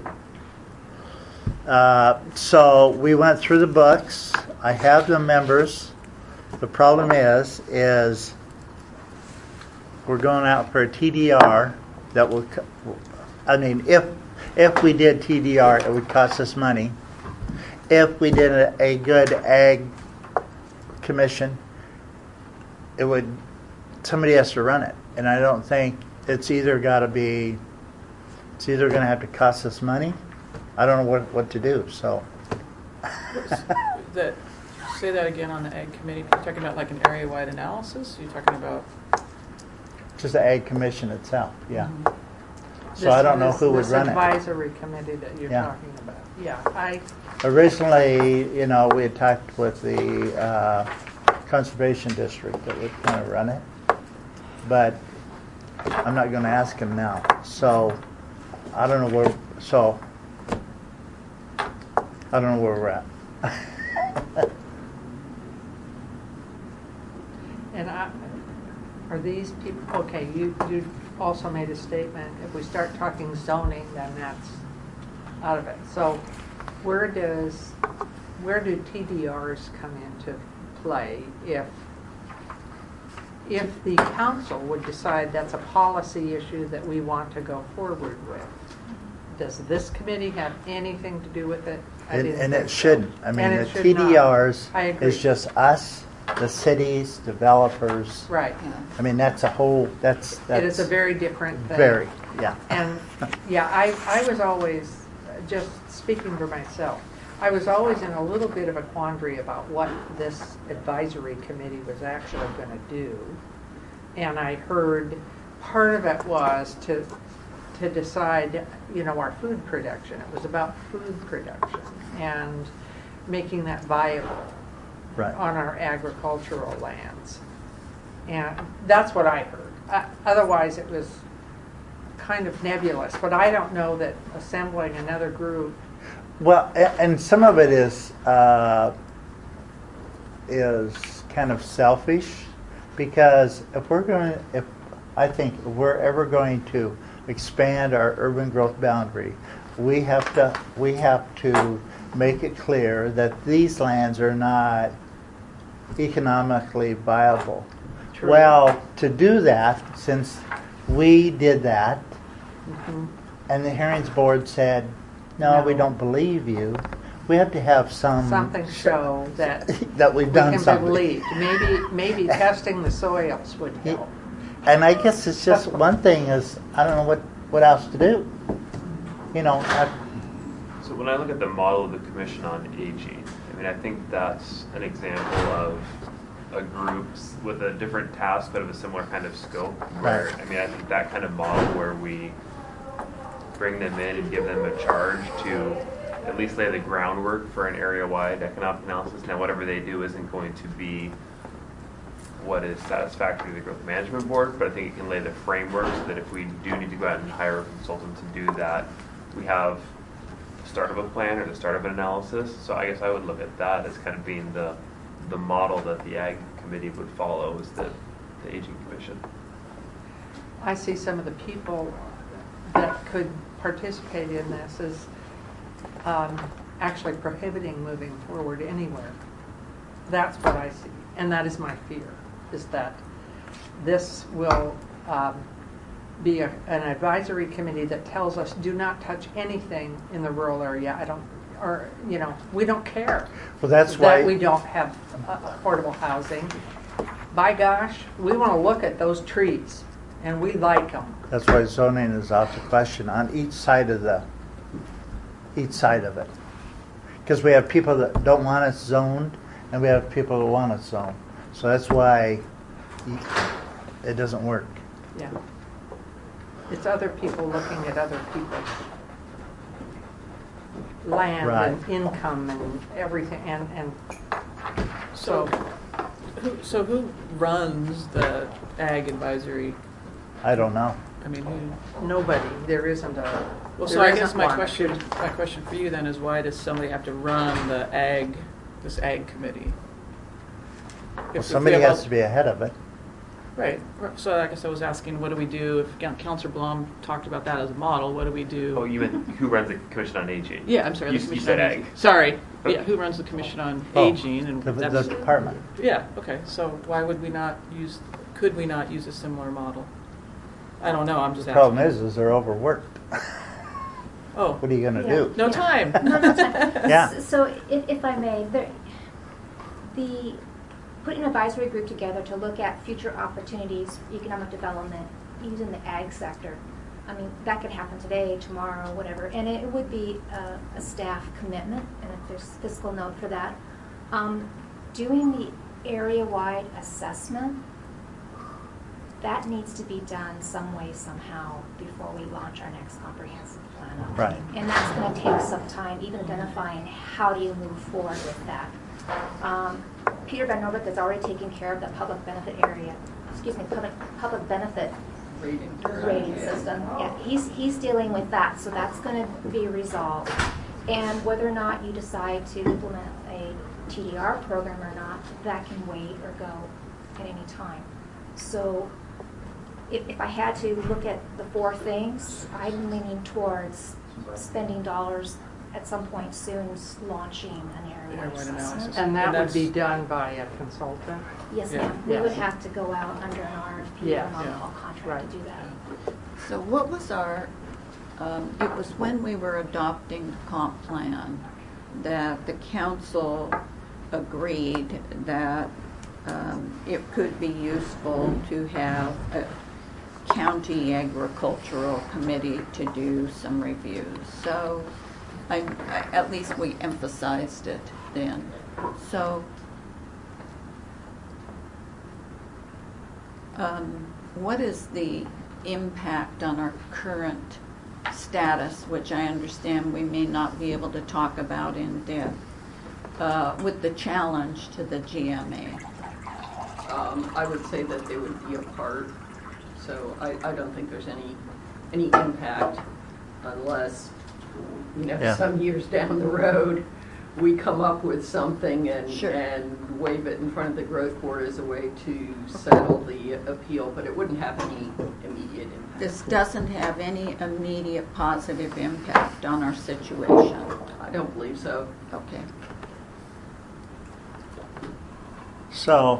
Uh, so we went through the books. I have the members. The problem is, is we're going out for a T D R that will, co- I mean, if if we did T D R, it would cost us money. If we did a, a good ag commission, it would, somebody has to run it. And I don't think, it's either got to be, it's either going to have to cost us money. I don't know what, what to do, so. That, say that again on the ag committee. You're talking about like an area-wide analysis? You're talking about? Just the ag commission itself, yeah. Mm-hmm. So I don't know This- who would this run it. advisory committee that you're Yeah. talking about. Yeah, I, Originally, you know, we had talked with the uh, conservation district that would kind of run it, but I'm not going to ask him now. So I don't know where. So I don't know where we're at. and I, are these people, okay, you, you also made a statement, if we start talking zoning, then that's out of it. So where does, where do T D Rs come into play if, if the council would decide that's a policy issue that we want to go forward with? Does this committee have anything to do with it? I And, didn't and think it so. shouldn't. I mean, And the it should T D Rs not. I agree. is just us, the cities, developers. Right. I mean, that's a whole. That's that's It is a very different thing. very yeah. And, yeah, I, I was always, just speaking for myself, I was always in a little bit of a quandary about what this advisory committee was actually going to do. And I heard part of it was to, to decide, you know, our food production. It was about food production and making that viable Right. on our agricultural lands. And that's what I heard. Uh, Otherwise, it was kind of nebulous, but I don't know that assembling another group. Well, a- and some of it is uh, is kind of selfish, because if we're going, if I think if we're ever going to expand our urban growth boundary, we have to we have to make it clear that these lands are not economically viable. True. Well, to do that, since we did that, Mm-hmm. and the hearings board said, no, No. we don't believe you, we have to have some Something show that that we've we done can something. believe. Maybe, maybe testing the soils would help. And I guess it's just one thing is I don't know what, what else to do. You know, I, So when I look at the model of the Commission on Aging, I mean, I think that's an example of a group with a different task but of a similar kind of scope. Where, Right. I mean, I think that kind of model where we bring them in and give them a charge to at least lay the groundwork for an area-wide economic analysis. Now, whatever they do isn't going to be what is satisfactory to the Growth Management Board, but I think it can lay the framework so that if we do need to go out and hire a consultant to do that, we have the start of a plan or the start of an analysis. So I guess I would look at that as kind of being the the model that the Ag Committee would follow is the, the Aging Commission. I see some of the people that could participate in this as um, actually prohibiting moving forward anywhere. That's what I see, and that is my fear, is that this will um, be a, an advisory committee that tells us do not touch anything in the rural area. I don't, or, you know, we don't care. Well, that's that why- we don't have uh, affordable housing. By gosh, we want to look at those trees, and we like them. that's why zoning is out the question on each side of the, each side of it. Because we have people that don't want it zoned, and we have people that want it zoned. So that's why it doesn't work. Yeah. It's other people looking at other people's land Right. and income and everything, and, and So, so, who, so who runs the Ag Advisory? I don't know. I mean, who? nobody, there isn't a, Well, so there I isn't guess my one. question, my question for you then is, why does somebody have to run the ag, this ag committee? If- Well, if we somebody have has all- to be ahead of it. Right. So I guess I was asking, what do we do if Councilor Blum talked about that as a model? What do we do? Oh, you meant who runs the Commission on Aging? Yeah, I'm sorry. You, the you Commission said on Ag. Sorry. Yeah, who runs the Commission on Oh, Aging? And the, the that's, department. yeah. Okay. So why would we not use? Could we not use a similar model? I don't know. I'm just The asking. problem is, is they're overworked. Oh. What are you going to Yeah. do? No time. No, no time. Yeah. S- So if, if I may, there, the, putting an advisory group together to look at future opportunities, economic development, using the ag sector, I mean, that could happen today, tomorrow, whatever, and it would be a, a staff commitment, and if there's fiscal note for that. Um, doing the area-wide assessment, that needs to be done some way, somehow, before we launch our next comprehensive plan. Right. And that's going to take some time, even identifying how do you move forward with that. Um, Peter Van Norbert has already taken care of the public benefit area, excuse me, public, public benefit Rating. rating system. Yeah, he's, he's dealing with that, so that's going to be resolved. And whether or not you decide to implement a T D R program or not, that can wait or go at any time. So if, if I had to look at the four things, I'm leaning towards spending dollars at some point soon, launching an area Area-wide assessment. analysis. And that And would be that's- done by a consultant? Yes, Yeah. ma'am. We would Yes. have to go out under an R F P or Yes. on-call contract Right. to do that. So what was our, um, it was when we were adopting the comp plan that the council agreed that um, it could be useful to have a county agricultural committee to do some reviews. So I, I, at least we emphasized it then. So um, what is the impact on our current status, which I understand we may not be able to talk about in depth, uh, with the challenge to the G M A? Um, I would say that they would be apart, so I, I don't think there's any, any impact unless, you know, Yeah. some years down the road, we come up with something and, Sure. and wave it in front of the growth board as a way to settle the appeal, but it wouldn't have any immediate impact. This doesn't have any immediate positive impact on our situation. I don't believe so. Okay. So,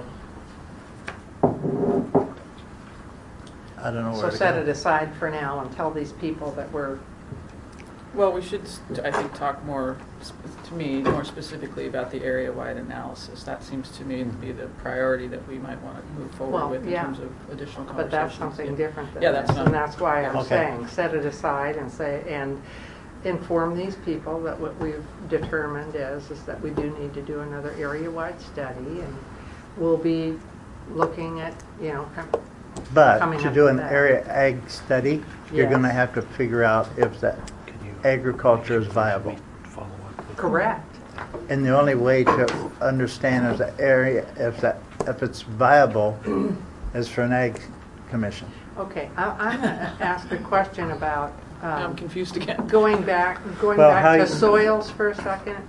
I don't know where So to set go. it aside for now and tell these people that we're, Well, we should, I think, talk more, sp- to me, more specifically about the area-wide analysis. That seems to me to be the priority that we might want to move Well, forward with in yeah. terms of additional conversations. but that's something different than Yeah, this. that's not. And that's why I'm Okay. saying, set it aside and say, and inform these people that what we've determined is, is that we do need to do another area-wide study, and we'll be looking at, you know, com- But coming to up do with an that. area ag study, you're Yes. going to have to figure out if that agriculture is viable. correct. And the only way to understand if the area, if that, if it's viable, is for an ag commission. Okay, I, I'm gonna ask a question about, I'm um, confused again. going back, going Well, how back to you- soils for a second.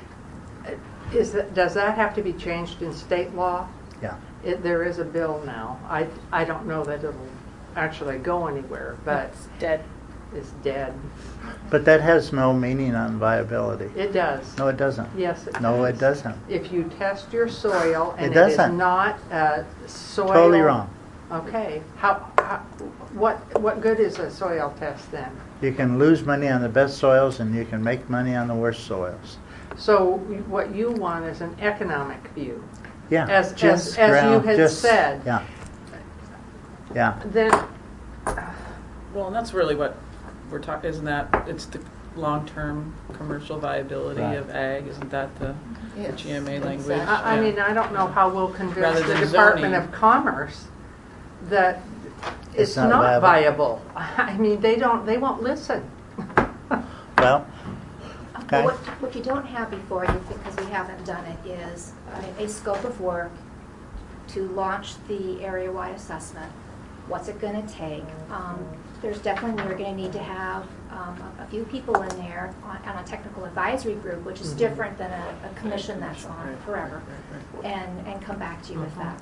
Is that, does that have to be changed in state law? Yeah. It, there is a bill now. I, I don't know that it'll actually go anywhere, but It's dead. it's dead. But that has no meaning on viability. It does. No, it doesn't. Yes, it does. No, it doesn't. If you test your soil and It it is doesn't. not uh, soil. Totally wrong. Okay, how, how, what, what good is a soil test then? You can lose money on the best soils and you can make money on the worst soils. So what you want is an economic view. Yeah. As, just as, as you ground- had just- said. Yeah. Yeah. Then, Well, and that's really what we're talking, isn't that, it's the long-term commercial viability Right. of ag, isn't that the the Yes, G M A language? exactly. I, I Yeah. mean, I don't know how we'll convince Rather the than Department zoning. of Commerce that It's it's not not viable. viable. I mean, they don't, they won't listen. Well, But okay. what, what you don't have before you, because we haven't done it, is a, a scope of work to launch the area-wide assessment. What's it gonna take? Um, there's definitely, you're gonna need to have, um, a, a few people in there on, on a technical advisory group, which is Mhm. different than a, a commission that's on forever, and, and come back to you with that.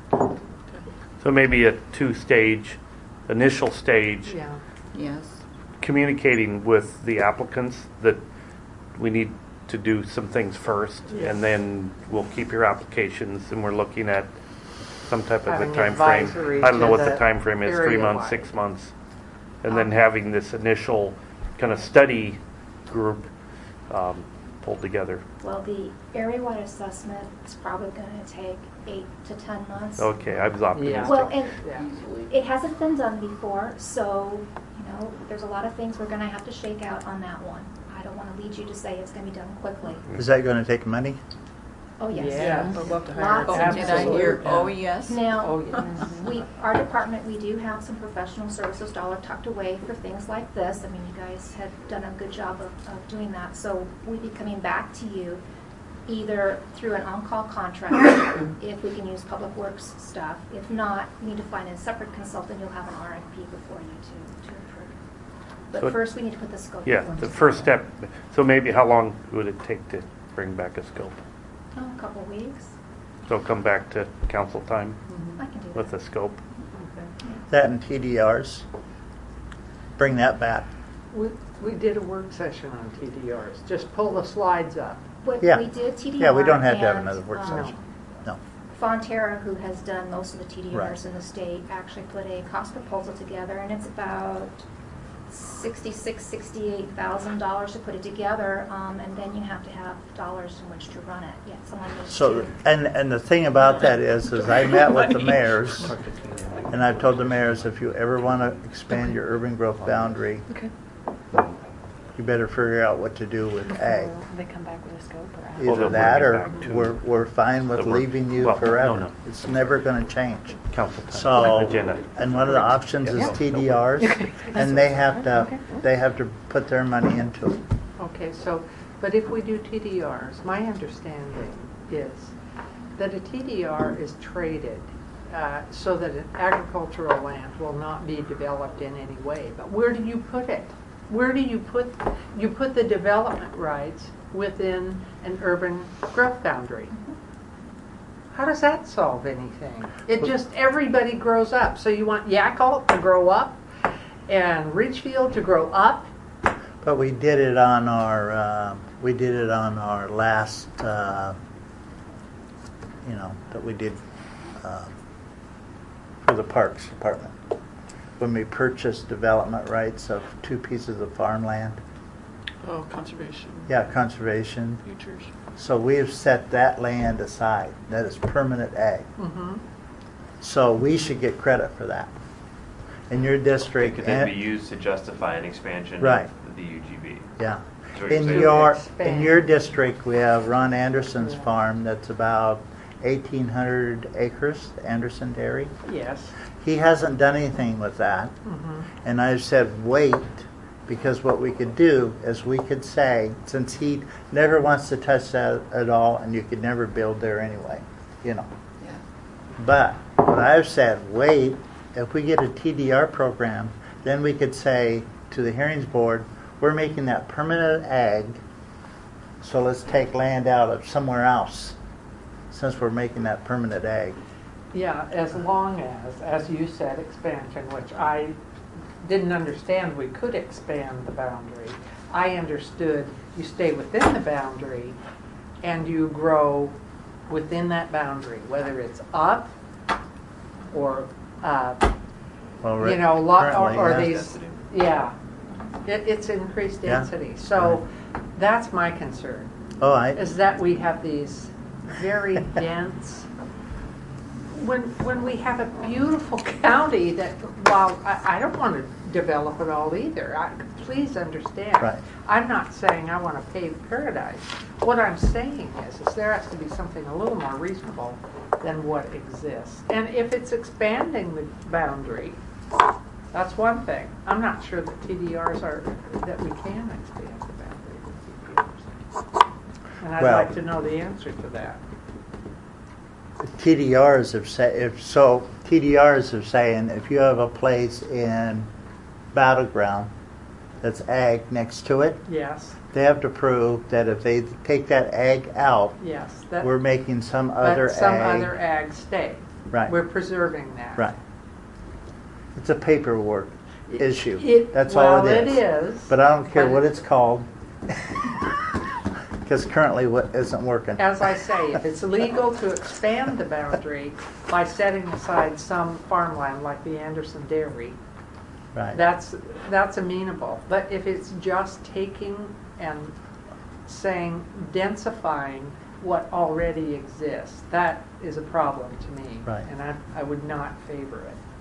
So maybe a two-stage, initial stage, Yeah. Yes. communicating with the applicants that we need to do some things first, Yes. and then we'll keep your applications, and we're looking at some type of a Having time frame. advisory I don't know to what the the time frame is, three months, area-wide. six months. And then Okay. having this initial kind of study group um, pulled together. Well, the area-wide assessment is probably gonna take eight to ten months. Okay, I was optimistic. Well, and Yeah. it hasn't been done before, so, you know, there's a lot of things we're gonna have to shake out on that one. I don't wanna lead you to say it's gonna be done quickly. Is that going to take money? Oh, yes. Yeah. I'd love to hire. Lots a of Did I hear, consultant. oh, yes? Now, Oh, yes. we, our department, we do have some professional services dollar tucked away for things like this. I mean, you guys have done a good job of, of doing that, so we'd be coming back to you either through an on-call contract, if we can use Public Works stuff. If not, we need to find a separate consultant, you'll have an R F P before you to, to approve. So- But first, we need to put the scope. of Yeah, work the first together. step, so maybe how long would it take to bring back a scope? Oh, a couple of weeks. So come back to council time I can do that. with the scope? That and T D Rs. Bring that back. We, we did a work session on T D Rs. Just pull the slides up. What Yeah. we did T D R. Yeah, we don't have to have and, another work um, session. No. Fonterra, who has done most of the T D Rs Right. in the state, actually put a cost proposal together, and it's about sixty-six, sixty-eight thousand dollars to put it together, um, and then you have to have dollars in which to run it. Yeah, someone needs So, to. and, and the thing about that is, is I met with the Money. mayors, and I've told the mayors, if you ever want to expand your urban growth boundary, Okay. you better figure out what to do with ag. They come back with a scope or Well, Either they'll that, bring it or back to- we're, we're fine with that we're- leaving you well, no, forever. no. It's never gonna change. Council time. So, Agenda. and one of the options is Yeah. T D Rs, and they have to, they have to put their money into it. Okay, so, but if we do T D Rs, my understanding is that a T D R is traded uh, so that an agricultural land will not be developed in any way. But where do you put it? Where do you put, you put the development rights within an urban growth boundary. How does that solve anything? It just, everybody grows up. So you want Yakult to grow up and Ridgefield to grow up? But we did it on our, uh, we did it on our last, uh, you know, that we did uh, for the Parks Department. When we purchased development rights of two pieces of farmland. Oh, conservation. Yeah, conservation. Futures. So we have set that land aside. That is permanent ag. Mm-hmm. So we should get credit for that. In your district. Could that and- be used to justify an expansion Right. of the U G B? Yeah. Is what you're In saying? your, in Expand. your district, we have Ron Anderson's Yeah. farm that's about eighteen hundred acres, Anderson Dairy. Yes. He hasn't done anything with that. Mm-hmm. And I've said, wait, because what we could do is we could say, since he never wants to touch that at all, and you could never build there anyway, you know. Yeah. But what I've said, wait, if we get a T D R program, then we could say to the hearings board, we're making that permanent ag, so let's take land out of somewhere else, since we're making that permanent ag. Yeah, as long as, as you said, expansion, which I didn't understand we could expand the boundary. I understood you stay within the boundary and you grow within that boundary, whether it's up or, uh, Well, you right- know, lot, or, currently, or yeah. these, Density. yeah. It, it's increased Yeah. density. So that's my concern, Oh, I, is that we have these very dense, when when we have a beautiful county that, while I, I don't want to develop it all either, I, please understand. Right. I'm not saying I want to pave paradise. What I'm saying is, is there has to be something a little more reasonable than what exists. And if it's expanding the boundary, that's one thing. I'm not sure that T D Rs are, that we can expand the boundary with T D Rs. And I'd Well- like to know the answer to that. T D Rs have said, if so, T D Rs are saying if you have a place in Battleground that's ag next to it, Yes, they have to prove that if they take that ag out, yes. That, we're making some but other some ag. other ag stay. Right. We're preserving that. Right. It's a paperwork issue. It- That's well, all it is. it is, But I don't care but- what it's called, because currently what isn't working. As I say, if it's legal to expand the boundary by setting aside some farmland like the Anderson Dairy, Right. that's that's amenable. But if it's just taking and saying densifying what already exists, that is a problem to me. Right. And I, I would not favor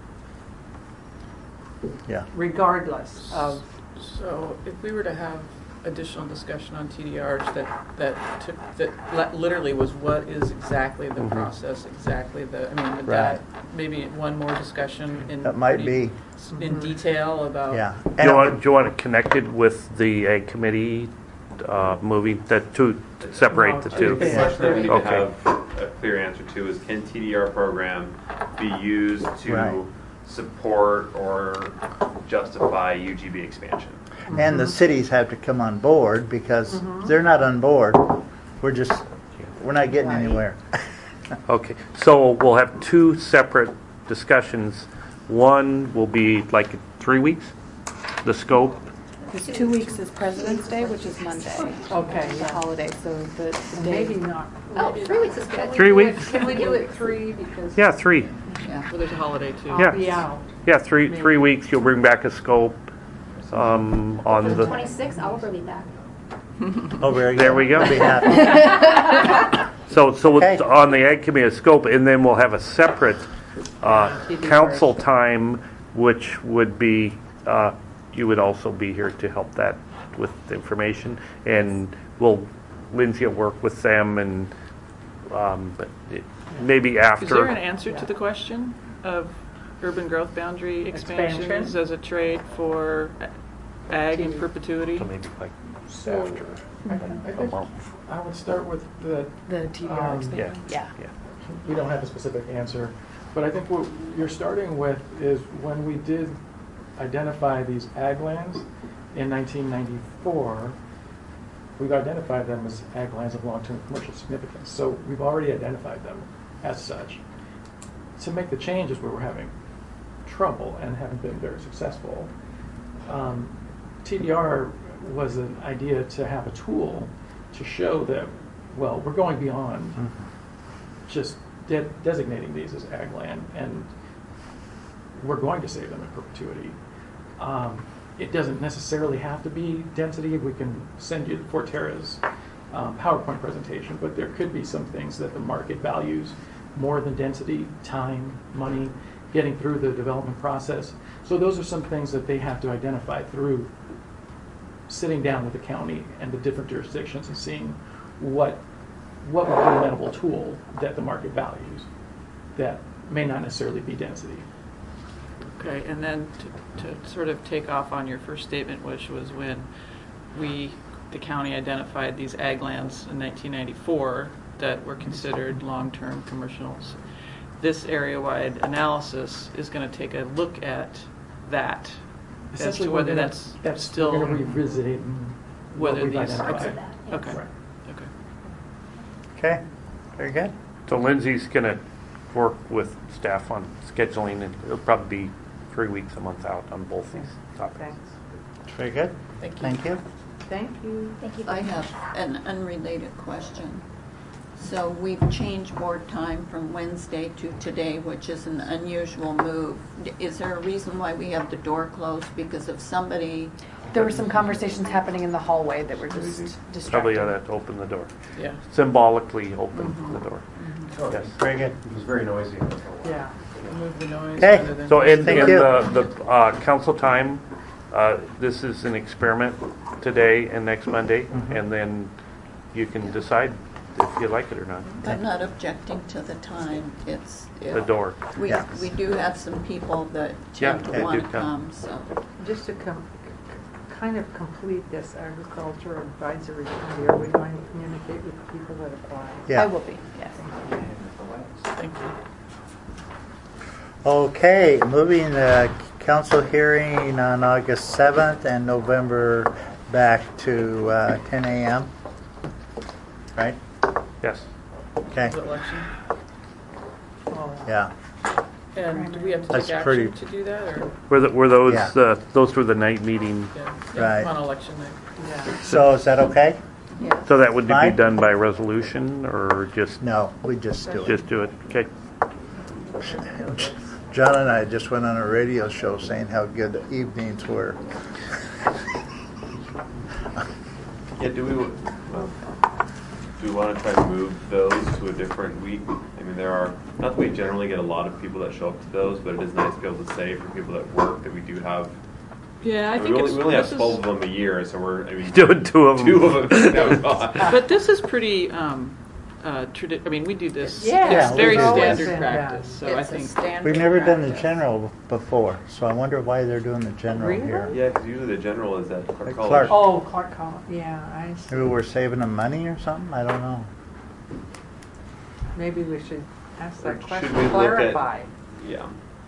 it, Yeah. regardless of. So if we were to have additional discussion on T D Rs that, that took, that li- literally was what is exactly the Mhm. process, exactly the, I mean, would Right. that, maybe one more discussion in. That might pretty- be. In detail about. Yeah. Do And you it want, would- do you want it connected with the ag committee, uh, moving, the two, separate the No, two? two The question that we need to Okay. have a clear answer to is, can T D R program be used Right. to support or justify U G B expansion? And the cities have to come on board, because if they're not on board, we're just, we're not getting Right. anywhere. Okay, so we'll have two separate discussions. One will be like three weeks, the scope. Because two weeks is President's Day, which is Monday. Okay, The yeah. holiday, so the the Maybe day. not. Oh, three weeks is good. Three weeks? Can we do it three because? Yeah, three. Yeah. Well, there's a holiday too. I'll Yeah. be out. Yeah, three, three weeks, you'll bring back a scope, um, on The the, twenty-sixth, I'll be back. Oh, very good. There we go. I'll be happy. so, so it's Okay. on the ag committee a scope, and then we'll have a separate, uh, council time, which would be, uh, you would also be here to help that with the information, and we'll, Lindsay will work with them, and, um, but it, maybe after. Is there an answer to the question of urban growth boundary expansions Expansion? as a trade for ag in perpetuity? So maybe like So, after I, I a think month. I would start with the, The T D R Um, expansion. Yeah. Yeah. we don't have a specific answer, but I think what you're starting with is when we did identify these ag lands in nineteen ninety-four, we've identified them as ag lands of long-term commercial significance. So we've already identified them as such. To make the changes where we're having trouble and haven't been very successful, um, T D R was an idea to have a tool to show that, well, we're going beyond mm-hmm. just de designating these as ag land, and we're going to save them in perpetuity. Um, it doesn't necessarily have to be density. We can send you Forterra's um, PowerPoint presentation, but there could be some things that the market values more than density, time, money, getting through the development process. So those are some things that they have to identify through sitting down with the county and the different jurisdictions and seeing what what would be an amenable tool that the market values that may not necessarily be density. Okay, and then to, to sort of take off on your first statement, which was when we, the county, identified these ag lands in nineteen ninety-four that were considered long-term commercials. This area-wide analysis is going to take a look at that as to whether gonna, that's, that's still we're going to revisit it whether these. identified. Okay. That, yes. Okay. Right. Okay. Okay, very good. So Lindsay's going to work with staff on scheduling, and it'll probably be three weeks a month out on both these topics. Thanks. Very good. Thank you. Thank you. Thank you. Thank you. I have an unrelated question. So we've changed board time from Wednesday to today, which is an unusual move. Is there a reason why we have the door closed? Because if somebody... There were some conversations happening in the hallway that were just distracting. Probably ought to have to open the door. Yeah. Symbolically open Mm-hmm. the door. Mm-hmm. Yes. Very good. It was very noisy. Yeah. Remove the noise. Okay. rather than- So in, Thank in you. the, the uh, council time, uh, this is an experiment today and next Monday, Mm-hmm. and then you can decide if you like it or not. I'm not objecting to the time. It's... The door. We, Yeah. we do have some people that Yeah, tend they to do want to come. come, so... Just to com kind of complete this agriculture advisory committee, are we going to communicate with the people that apply? Yeah. I will be, yes. Thank you. Okay, moving the council hearing on August seventh and November back to uh, ten A M Right? Yes. Okay. The election. Yeah. And do we have to That's take pretty- action to do that, or? Were, the, were those, Yeah. uh, those were the night meeting, Yeah. Right. Yeah, on election night. Yeah. So is that okay? Yeah. so that would be Fine. done by resolution or just, No, we just do it. just do it? Okay. John and I just went on a radio show saying how good the evenings were. Yeah, do we, well, do we want to try to move those to a different week? I mean, there are, not that we generally get a lot of people that show up to those, but it is nice to be able to say for people that work that we do have. Yeah, I we think only, it's, we only have this is- twelve of them a year, so we're, I mean. Doing two of them. Two of them. That was odd. But this is pretty, um, uh, tradi- I mean, we do this. Yeah, Yeah, It's we very do this. standard Yeah. practice, so I It's a think. standard We've never done the practice. general before, so I wonder why they're doing the general Really? here. Yeah, because usually the general is at Clark At College. Clark. Oh, Clark College, yeah, I see. Maybe we're saving them money or something? I don't know. Maybe we should ask that Should question, we look at- clarify. Yeah.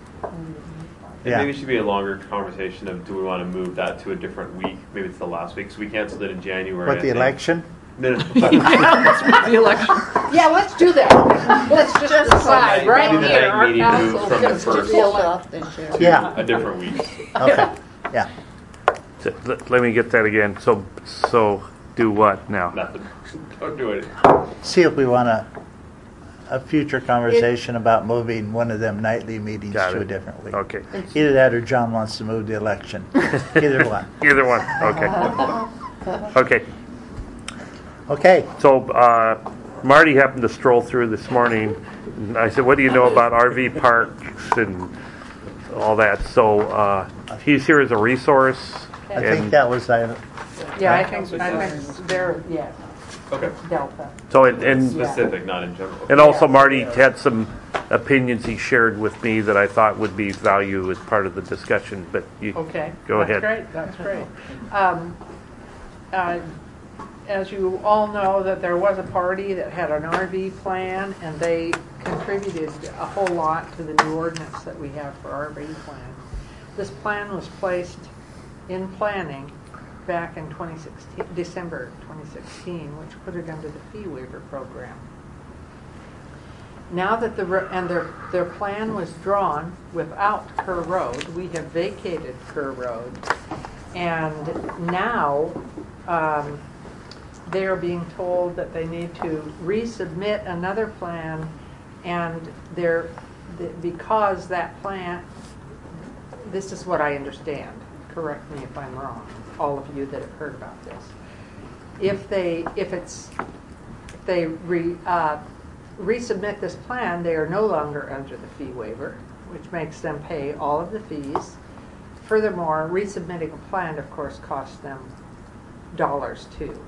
And Yeah. maybe it should be a longer conversation of do we want to move that to a different week? Maybe it's the last week, because we canceled it in January. What, I the think. election? No, no. The election. Yeah, let's do that. Let's just decide Maybe right the here. night Our meeting council moved from the gets to first feel Pulled it. off this year. Yeah. a different week. Okay, yeah. So, let, let me get that again. So, so do what now? Nothing. Don't do it. See if we want a, a future conversation about moving one of them nightly meetings Got to a it. different week. Okay. Either that or John wants to move the election. Either one. Either one. Okay. Okay. Okay, So uh, Marty happened to stroll through this morning, and I said, "What do you know about R V parks and all that?" So uh, he's here as a resource. I think and that was, I, Yeah, I think, I think they're, yeah, Okay. Delta. so and, and Specific, not in general. and also Marty had some opinions he shared with me that I thought would be value as part of the discussion. But you Okay. go ahead. That's great, that's great. Um, uh, As you all know, that there was a party that had an R V plan, and they contributed a whole lot to the new ordinance that we have for R V plan. This plan was placed in planning back in twenty sixteen, December twenty sixteen, which put it under the fee waiver program. Now that the, ro- and their, their plan was drawn without Kerr Road, we have vacated Kerr Road. And now, um, they are being told that they need to resubmit another plan, and they're, th- because that plan, this is what I understand, correct me if I'm wrong, all of you that have heard about this. If they, if it's, if they re, uh, resubmit this plan, they are no longer under the fee waiver, which makes them pay all of the fees. Furthermore, resubmitting a plan, of course, costs them dollars too.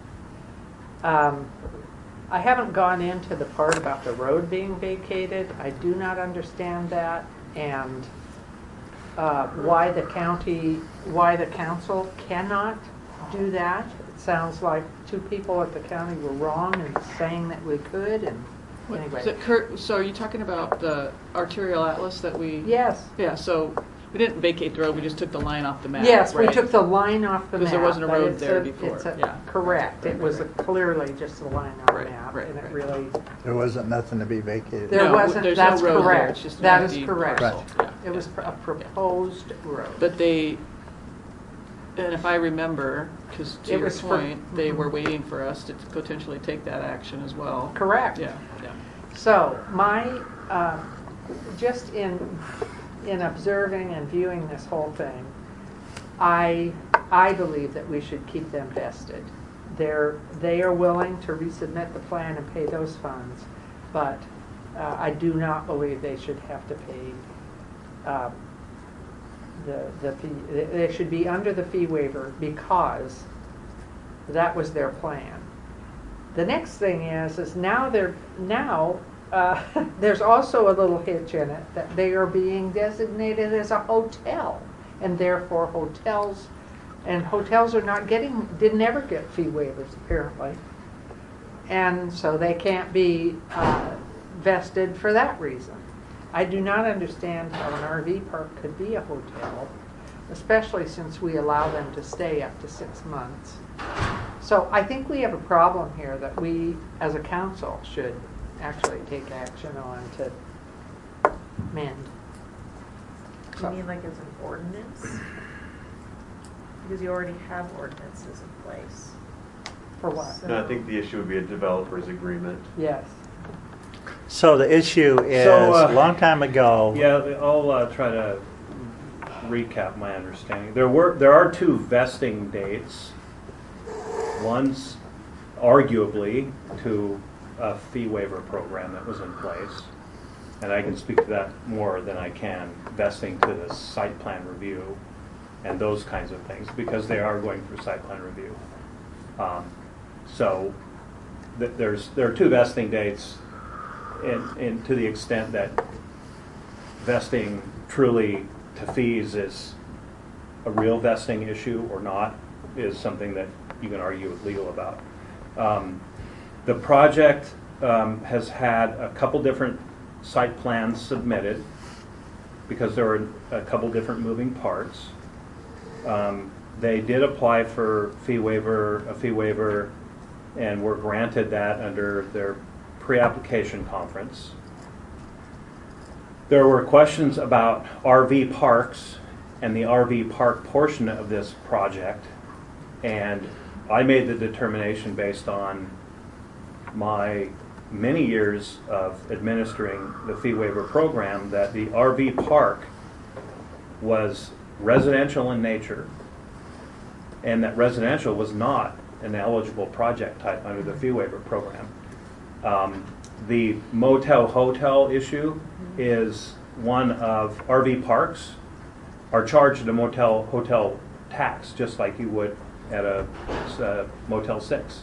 Um, I haven't gone into the part about the road being vacated. I do not understand that, and uh, why the county, why the council cannot do that. It sounds like two people at the county were wrong in saying that we could, and What- anyway. so, Kurt, so are you talking about the arterial atlas that we? Yes. Yeah, so we didn't vacate the road, we just took the line off the map. Yes, we right? took the line off the map. Because there wasn't a but road it's there a- before, it's a- yeah. Correct. Right, It was a- right. clearly just a line on the Right, map, right, and it right. really, There wasn't nothing to be vacated. there No, wasn't, there's no that's road there, correct. it's just an That is empty correct. parcel. Yeah, It was yeah. a proposed road. But they, and if I remember, because to It your was for- point, they were waiting for us to potentially take that action as well. Correct. Yeah, yeah. So my, uh, just in, in observing and viewing this whole thing, I, I believe that we should keep them vested. They're, they are willing to resubmit the plan and pay those funds, but uh, I do not believe they should have to pay uh, the, the fee. They they should be under the fee waiver because that was their plan. The next thing is, is now they're, now uh, there's also a little hitch in it that they are being designated as a hotel, and therefore hotels, and hotels are not getting, didn't ever get fee waivers apparently, and so they can't be uh, vested for that reason. I do not understand how an R V park could be a hotel, especially since we allow them to stay up to six months. So I think we have a problem here that we, as a council, should actually take action on to mend. Do you mean like as an ordinance? Because you already have ordinances in place. For what? No, I think the issue would be a developer's agreement. Yes. So the issue is, So, uh, a long time ago, Yeah, I'll uh, try to recap my understanding. There were, there are two vesting dates. One's arguably to a fee waiver program that was in place, and I can speak to that more than I can vesting to the site plan review and those kinds of things, because they are going through site plan review. Um, so th there's there are two vesting dates, and, and to the extent that vesting truly to fees is a real vesting issue or not is something that you can argue with legal about. Um, the project um, has had a couple different site plans submitted because there were a couple different moving parts. Um, they did apply for fee waiver, a fee waiver, and were granted that under their pre-application conference. There were questions about R V parks and the R V park portion of this project, and I made the determination based on my many years of administering the fee waiver program that the R V park was residential in nature, and that residential was not an eligible project type under the fee waiver program. Um, the motel hotel issue is one of R V parks are charged a motel hotel tax just like you would at a, a Motel six.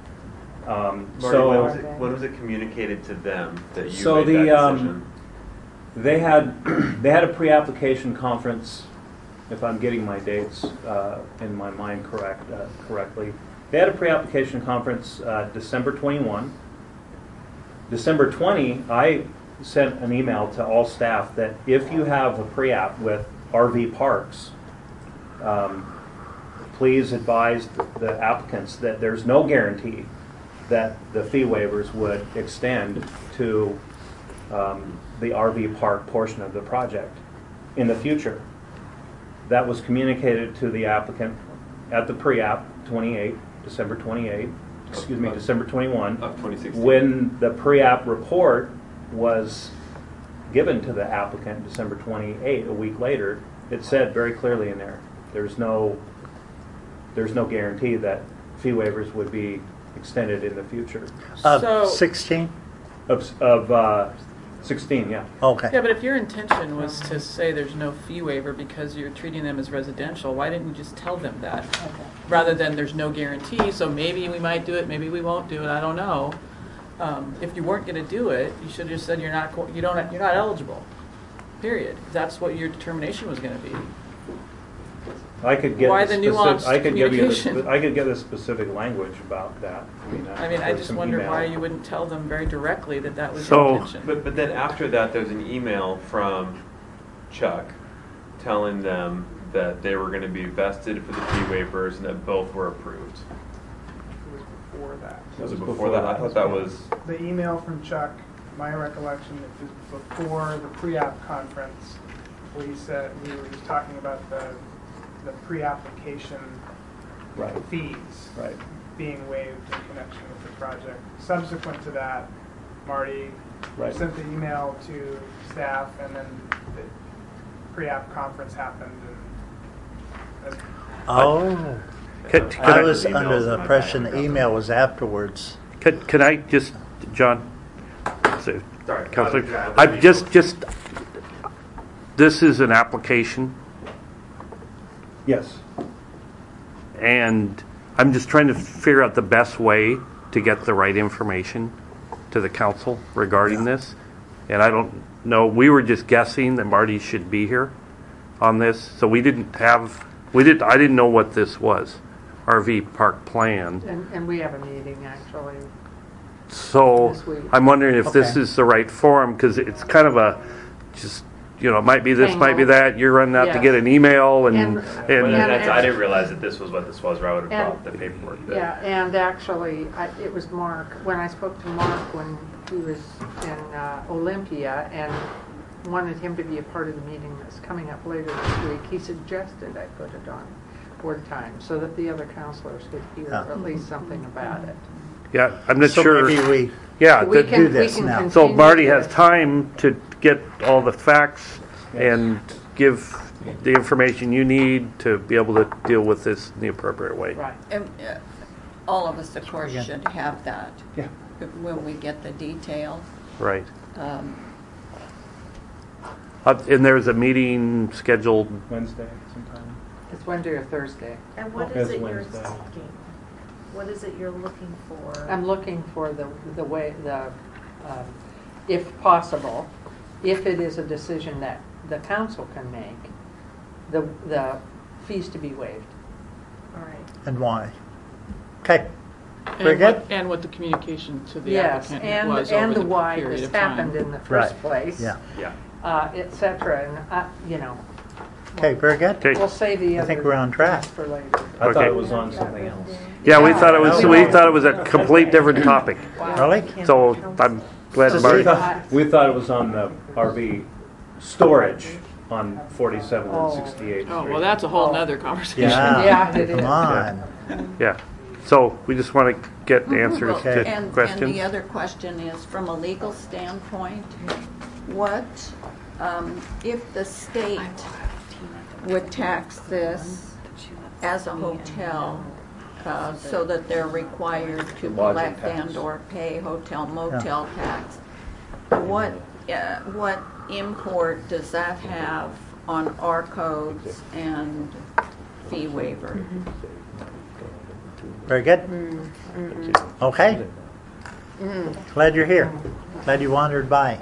Um, Marty, so when was, it, when was it communicated to them that you so made the that um, decision? they had they had a pre-application conference, if I'm getting my dates uh, in my mind correct uh, correctly. They had a pre-application conference uh, December twenty-first. December twentieth, I sent an email to all staff that if you have a pre-app with R V parks, um, please advise the applicants that there's no guarantee that the fee waivers would extend to um, the R V park portion of the project in the future. That was communicated to the applicant at the pre-app twenty-eight, December twenty-eighth, excuse me, December twenty-first. Of twenty sixteen. When the pre-app report was given to the applicant December twenty-eighth, a week later, it said very clearly in there, there's no, there's no guarantee that fee waivers would be extended in the future. Of So- sixteen? Of, of uh, sixteen, yeah. Okay. Yeah, but if your intention was to say there's no fee waiver because you're treating them as residential, why didn't you just tell them that? Rather than there's no guarantee, so maybe we might do it, maybe we won't do it, I don't know. Um, if you weren't going to do it, you should have just said you're not, co- you don't, you're not eligible. Period. That's what your determination was going to be. I could get Why the the specific- nuanced I could give you the, communication? spe- I could get the specific language about that. I mean, I mean, I there's just some wonder email. why you wouldn't tell them very directly that that was So- your intention. But, but then after that, there was an email from Chuck telling them that they were going to be vested for the fee waivers and that both were approved. It was before that. Was it before that? I thought that was... The email from Chuck, my recollection, it was before the pre-app conference, where he said, he was talking about the, the pre-application Right. fees Right. being waived in connection with the project. Subsequent to that, Marty Right. sent the email to staff, and then the pre-app conference happened. And that's- Oh. Can, can I I, was under the impression the email was afterwards. can, can I just, John? So, Sorry. Counselor, I'm just, just, this is an application, Yes. and I'm just trying to figure out the best way to get the right information to the council regarding this. And I don't know, we were just guessing that Marty should be here on this, so we didn't have, we didn't, I didn't know what this was, R V park plan. And, and we have a meeting actually. So This week. I'm wondering if this Okay. is the right forum, because it's kind of a, just, you know, it might be this, might be that, you're running out to Yes. get an email and, And- Well, and, that's, I didn't realize that this was what this was, or I would have And- brought the paperwork. but- Yeah, and actually, I, it was Mark, when I spoke to Mark when he was in uh, Olympia and wanted him to be a part of the meeting that's coming up later this week, he suggested I put it on board time so that the other counselors could hear Yeah. at least something about it. yeah, I'm not So sure. maybe we Yeah, We that- can- do this we can now. so continue Marty this. has time to get all the facts and give the information you need to be able to deal with this in the appropriate way. Right. And, uh, all of us, of course, Again. should have that Yeah. when we get the detail. Right. Um, Uh, and there's a meeting scheduled, Wednesday sometime. It's Wednesday or Thursday. And what As is it you're Wednesday. seeking? What is it you're looking for? I'm looking for the, the way, the, um, if possible, if it is a decision that the council can make, the, the fees to be waived. All right. and why. Okay. Very And good. what, and what the communication to the Yes, applicant and, was and over the the why period this of time. happened in the first Right. place. Yeah. Yeah. Uh, et cetera, and, uh, you know. Okay, very good. Okay. We'll save the I other. think we're on track. For later. I thought Okay. it was on something else. yeah, we thought it was, Yeah. we thought it was a complete different topic. Really? So I'm glad So Marty, We thought, we thought it was on the R V storage on forty-seventh Oh. and sixty-eighth Oh, Street. well, that's a whole nother conversation. Yeah. Yeah, it is. Come on. yeah. So we just want to get answers well, to and, and questions. the other question is, from a legal standpoint, what, um, if the state would tax this as a hotel, uh, so that they're required to Lodging collect tax. and or pay hotel motel tax, what, uh, what import does that have on our codes and fee waiver? Very good. Okay. Glad you're here. Glad you wandered by.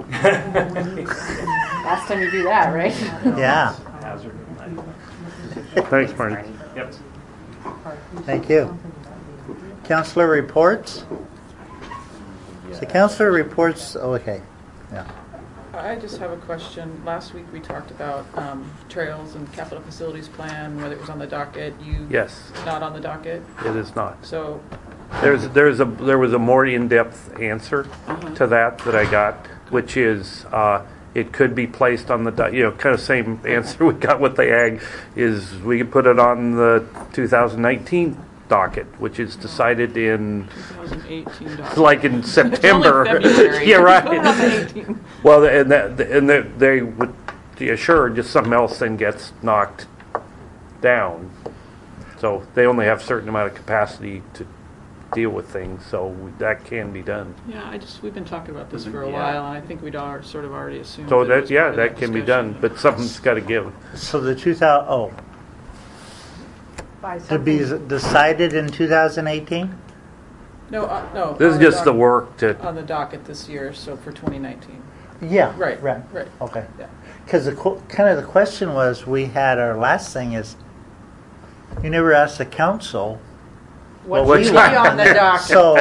Last time you do that, right? Yeah. Hazard. Thanks, Marty. Yep. Thank you. Counselor reports? So counselor reports, okay. Yeah. I just have a question. Last week we talked about um, trails and capital facilities plan, whether it was on the docket. You Yes. Not on the docket. It is not. So There's there's a there was a more in-depth answer Uh-huh. to that that I got, which is uh, it could be placed on the do- you know kind of same answer we got with the ag is we could put it on the two thousand nineteen docket, which is decided in twenty eighteen docket. like in September. It's only February. Yeah, Put it on the right. eighteenth. Well, and that and they, they would yeah, sure just something else then gets knocked down. So they only have a certain amount of capacity to deal with things, so that can be done. Yeah, I just we've been talking about this for a Yeah. while, and I think we'd all sort of already assumed. So that, it that was yeah, part of that can be discussion. done, but something's got to give. So the two thousand, oh, By to be something- decided in two thousand eighteen? No, uh, no. This is on the just the docket- work to- on the docket this year, so for twenty nineteen. Yeah. Right, Right. right. Okay. Yeah. Because the qu- kind of the question was, we had our last thing is, you never asked the council. What what should we be on the want. docket? So,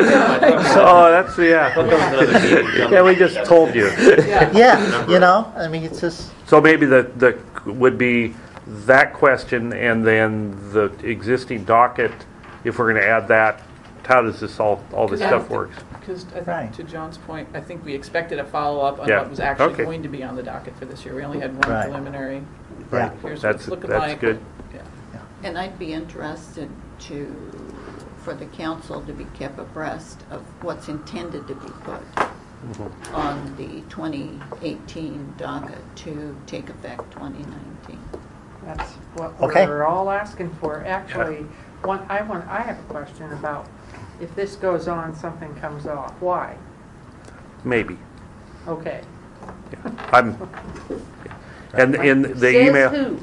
Oh, that's yeah. Yeah, we just told you. yeah, you know, I mean, it's just, So maybe the the would be that question, and then the existing docket. If we're going to add that, how does this all all this stuff works? Because I think Right. to John's point, I think we expected a follow up on Yeah. what was actually Okay. going to be on the docket for this year. We only had one Right. preliminary. yeah. Here's what That's it's looking that's like. good. Yeah. And I'd be interested to, for the council to be kept abreast of what's intended to be put Mhm. on the twenty eighteen docket to take effect twenty nineteen. That's what Okay. we're all asking for. Actually, one, I want, I have a question about if this goes on, something comes off. Why? Maybe. Okay. I'm. And in the Says email. who?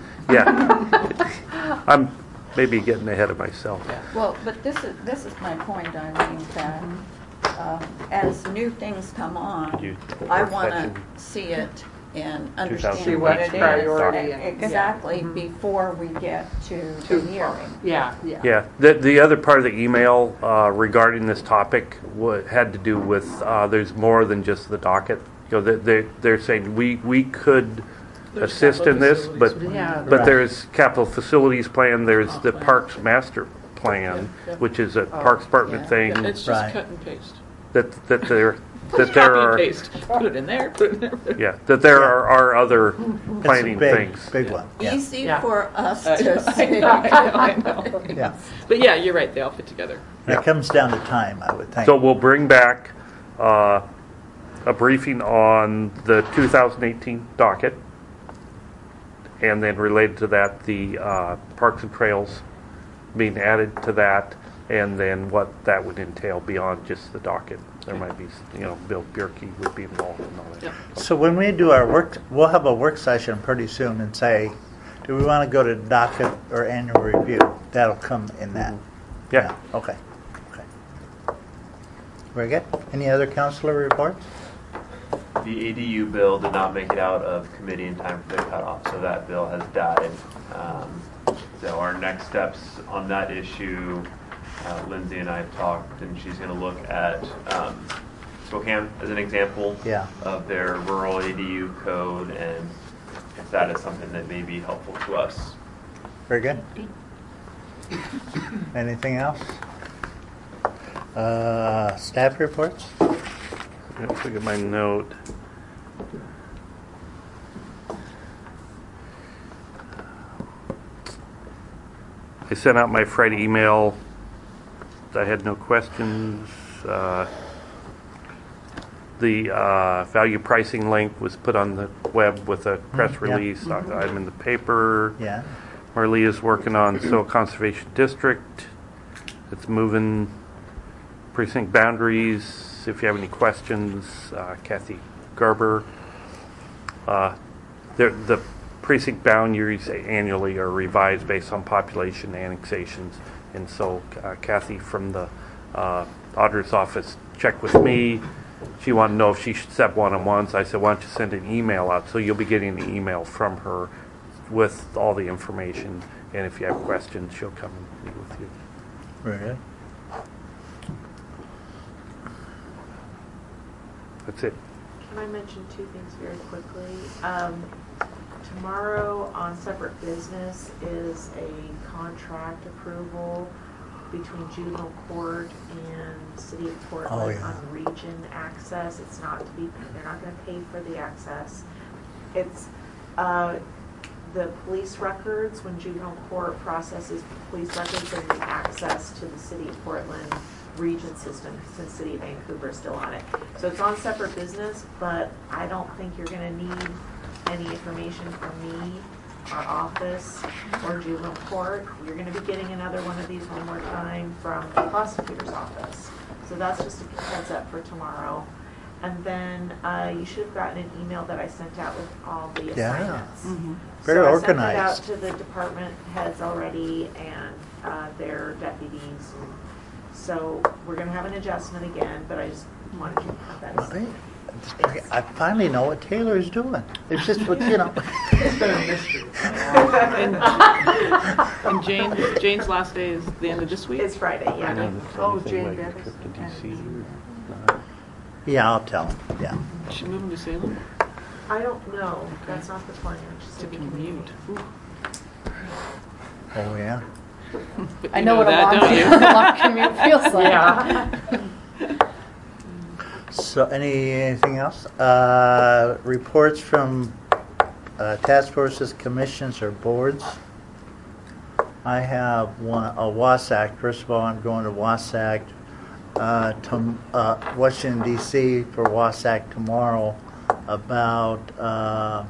Yeah. I'm maybe getting ahead of myself. Well, but this is, this is my point, Eileen, that uh, as new things come on, You- I work want session. to see it and See understand what what's it priority is. and- Exactly, Mhm. before we get to Too the far. hearing. Yeah, yeah. Yeah, the, the other part of the email uh, regarding this topic wa- had to do with, uh, there's more than just the docket. You know, they, they, they're saying we, we could There's assist in capital this, but, facilities Yeah. but Right. there's capital facilities plan, there's Oh, the plan. Parks Master Plan, Yeah, yeah. which is a Oh, Parks Department yeah. thing, Yeah, it's just Right. cut and paste. that, that there, that Copy there and are, paste. Put it in there. Put it in there. yeah, that there are, are other It's a planning big, things. big one. Yeah. Easy Yeah. for us I know, to I say. know, I know. Yeah. But yeah, you're right. They all fit together. It comes down to time, I would think. So we'll bring back uh, a briefing on the two thousand eighteen docket, and then related to that, the uh, Parks and Trails being added to that, and then what that would entail beyond just the docket. There might be, you know, Bill Bierke would be involved in all that. Yep. So when we do our work, we'll have a work session pretty soon and say, do we want to go to docket or annual review? That'll come in that. Yeah. Okay. Okay. Very good. Any other councilor reports? The A D U bill did not make it out of committee in time for the cutoff, so that bill has died. Um, So our next steps on that issue, uh, Lindsay and I have talked, and she's going to look at um, Spokane as an example Yeah. of their rural A D U code, and if that is something that may be helpful to us. Very good. Anything else? Uh, staff reports? Let's look at my note. I sent out my Friday email. I had no questions. Uh, the uh, value pricing link was put on the web with a press Mm, yeah. release. I- I'm in the paper. Yeah. Marley is working on Soil Conservation District. It's moving precinct boundaries. If you have any questions, uh, Kathy Garber. Uh, the, the precinct boundaries annually are revised based on population annexations. And so uh, Kathy from the uh, auditor's office checked with me. She wanted to know if she should set one-on-ones. I said, why don't you send an email out? So you'll be getting an email from her with all the information. And if you have questions, she'll come and meet with you. Very good. That's it. Can I mention two things very quickly? Um, tomorrow on separate business is a contract approval between juvenile court and City of Portland Oh, yeah. on region access. It's not to be, they're not going to pay for the access. It's uh, the police records, when juvenile court processes police records, they need access to the City of Portland region system since City of Vancouver is still on it. So it's on separate business, but I don't think you're going to need any information from me, our office, or juvenile court. You're going to be getting another one of these one more time from the prosecutor's office. So that's just a heads up for tomorrow. And then uh, you should have gotten an email that I sent out with all the Yeah. assignments. Mhm. Very so organized. I sent it out to the department heads already and uh, their deputies. So we're going to have an adjustment again, but I just wanted you to have that. as- Hey, I finally know what Taylor's doing. It's just what, you know. It's been a mystery. And, and Jane, Jane's last day is the end of this week? It's Friday, yeah. I know if Oh, anything Jane like a Davis trip to D and- C or not. Yeah, I'll tell him, yeah. Is she moving to Salem? I don't know. That's not the plan. She To said we can commute. Ooh. Oh, yeah. But I you know what a that, long, don't you? long commute feels like. Yeah. So, any, anything else? Uh, reports from uh, task forces, commissions, or boards? I have one, a WASAC. First of all, I'm going to WASAC, uh, to uh, Washington, D C for WASAC tomorrow about uh,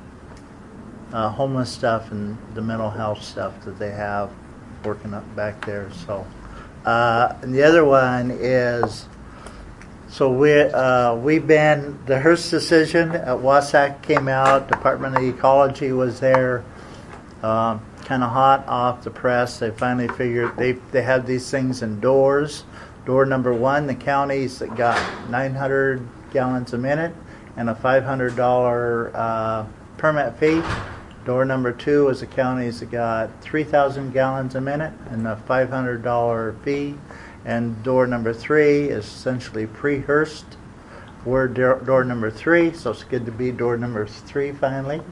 uh, homeless stuff and the mental health stuff that they have working up back there. So, uh, and the other one is, so we uh, we've been, the Hearst decision at WASAC came out. Department of Ecology was there, um, kind of hot off the press. They finally figured they they have these things indoors. Door number one, the counties that got nine hundred gallons a minute and a five hundred dollar uh, permit fee. Door number two is the counties that got three thousand gallons a minute and a five hundred dollar fee. And door number three is essentially pre-Hearst. We're door, door number three, so it's good to be door number three finally.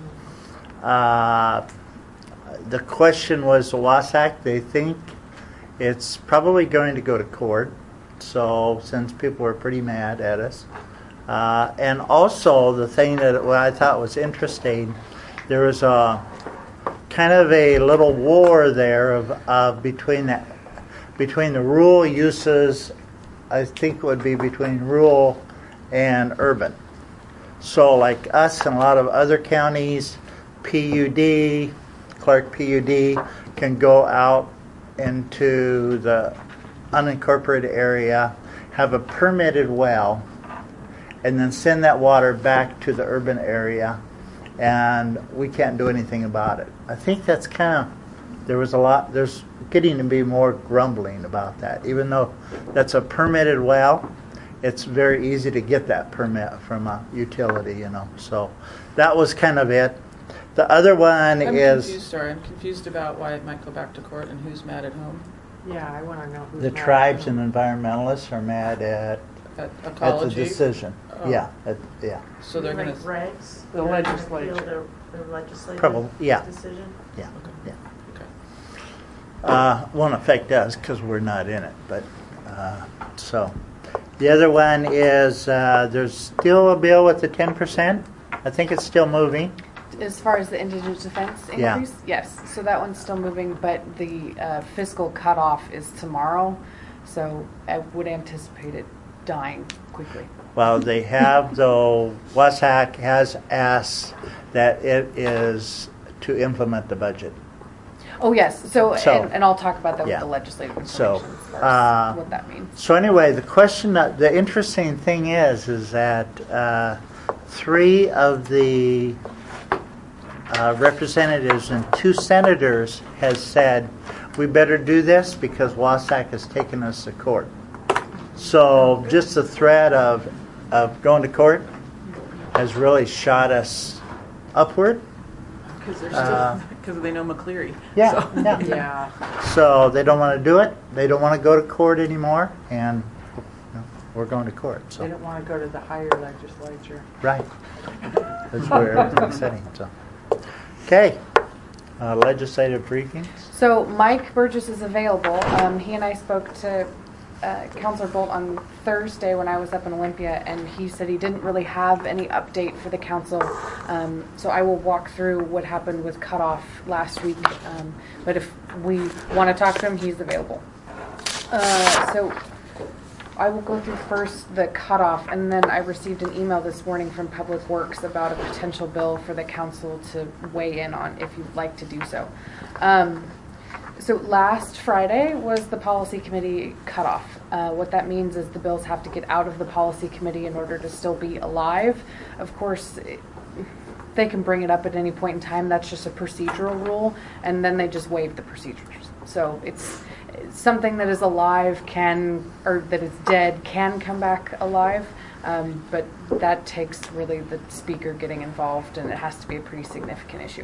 Uh, the question was the WASAC, they think it's probably going to go to court. So since people were pretty mad at us. Uh, and also the thing that what I thought was interesting, there was a kind of a little war there of uh, between the between the rural uses. I think it would be between rural and urban. So like us and a lot of other counties, P U D, Clark P U D can go out into the unincorporated area, have a permitted well, and then send that water back to the urban area, and we can't do anything about it. I think that's kind of, there was a lot, there's getting to be more grumbling about that. Even though that's a permitted well, it's very easy to get that permit from a utility, you know. So that was kind of it. The other one I'm is confused, sorry, I'm confused about why it might go back to court and who's mad at whom. Yeah, I want to know who's the mad. tribes and environmentalists are mad at At at the ecology? decision. Oh. Yeah, at, yeah. So they're like gonna, regs. The They're gonna legislature. appeal The, the legislative Probably, yeah. decision. Yeah, yeah. okay. Uh, won't affect us because we're not in it. But uh, so the other one is uh, there's still a bill with the ten percent. I think it's still moving. As far as the indigent defense Yeah. increase, yes. So that one's still moving, but the uh, fiscal cutoff is tomorrow. So I would anticipate it dying quickly. Well, they have though. WASAC has asked that it is to implement the budget. Oh yes. So, So- and, and I'll talk about that yeah. with the legislative So, information as far uh, as what that means. So anyway, the question, that, the interesting thing is, is that uh, three of the uh, representatives and two senators has said we better do this because WASAC has taken us to court. So just the threat of of going to court has really shot us upward. Because they're Uh, still, because they know McCleary. Yeah, So- yeah. Yeah. So they don't want to do it. They don't want to go to court anymore, and you know, we're going to court, They so, don't want to go to the higher legislature. right. That's where everything's heading, so. Okay, uh, legislative briefings? So Mike Burgess is available. Um, he and I spoke to uh, Councilor Bolt on Thursday when I was up in Olympia, and he said he didn't really have any update for the council. Um, so I will walk through what happened with cutoff last week. Um, but if we want to talk to him, he's available. Uh, so I will go through first the cutoff, and then I received an email this morning from Public Works about a potential bill for the council to weigh in on if you'd like to do so. Um, so last Friday was the policy committee cutoff. Uh, what that means is the bills have to get out of the policy committee in order to still be alive. Of course, it, they can bring it up at any point in time. That's just a procedural rule, and then they just waive the procedures. So it's something that is alive can, or that is dead can come back alive, um, but that takes really the speaker getting involved, and it has to be a pretty significant issue.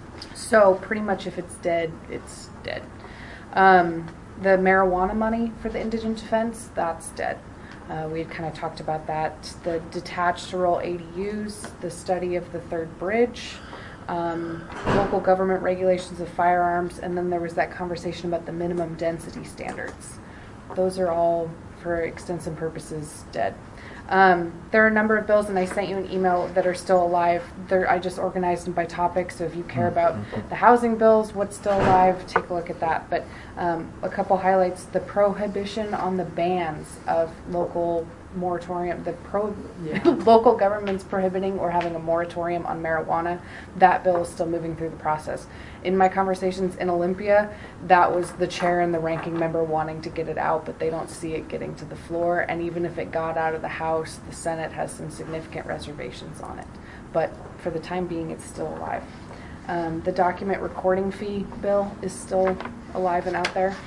So pretty much if it's dead, it's dead. Um, the marijuana money for the indigent defense, that's dead. Uh, we had kind of talked about that. The detached rural A D Us, the study of the third bridge, Um, local government regulations of firearms, and then there was that conversation about the minimum density standards. Those are all, for extensive purposes, dead. Um, there are a number of bills, and I sent you an email that are still alive. They're, I just organized them by topic, so if you care about the housing bills, what's still alive, take a look at that. But um, a couple highlights: the prohibition on the bans of local moratorium, the pro Yeah. local governments prohibiting or having a moratorium on marijuana. That bill is still moving through the process. In my conversations in Olympia, that was the chair and the ranking member wanting to get it out, but they don't see it getting to the floor. And even if it got out of the House, the Senate has some significant reservations on it. But for the time being, it's still alive. Um, the document recording fee bill is still alive and out there.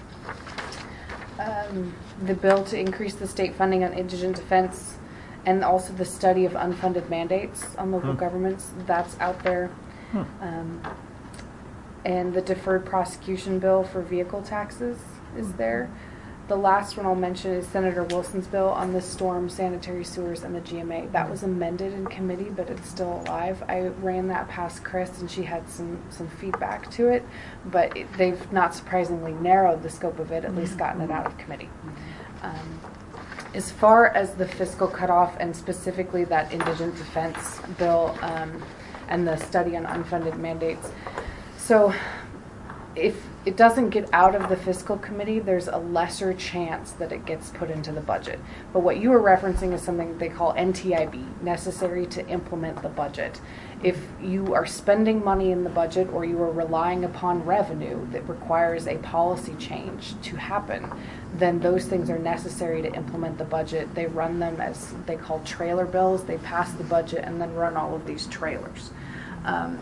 Um, the bill to increase the state funding on indigent defense, and also the study of unfunded mandates on local Hmm. governments, that's out there. Hmm. Um, and the deferred prosecution bill for vehicle taxes is there. The last one I'll mention is Senator Wilson's bill on the storm, sanitary sewers, and the G M A. That was amended in committee, but it's still alive. I ran that past Chris, and she had some, some feedback to it, but it, they've not surprisingly narrowed the scope of it, at least gotten it out of committee. Um, as far as the fiscal cutoff, and specifically that indigent defense bill um, and the study on unfunded mandates, so if it doesn't get out of the fiscal committee, there's a lesser chance that it gets put into the budget. But what you were referencing is something they call N T I B, necessary to implement the budget. If you are spending money in the budget, or you are relying upon revenue that requires a policy change to happen, then those things are necessary to implement the budget. They run them as they call trailer bills. They pass the budget and then run all of these trailers. Um,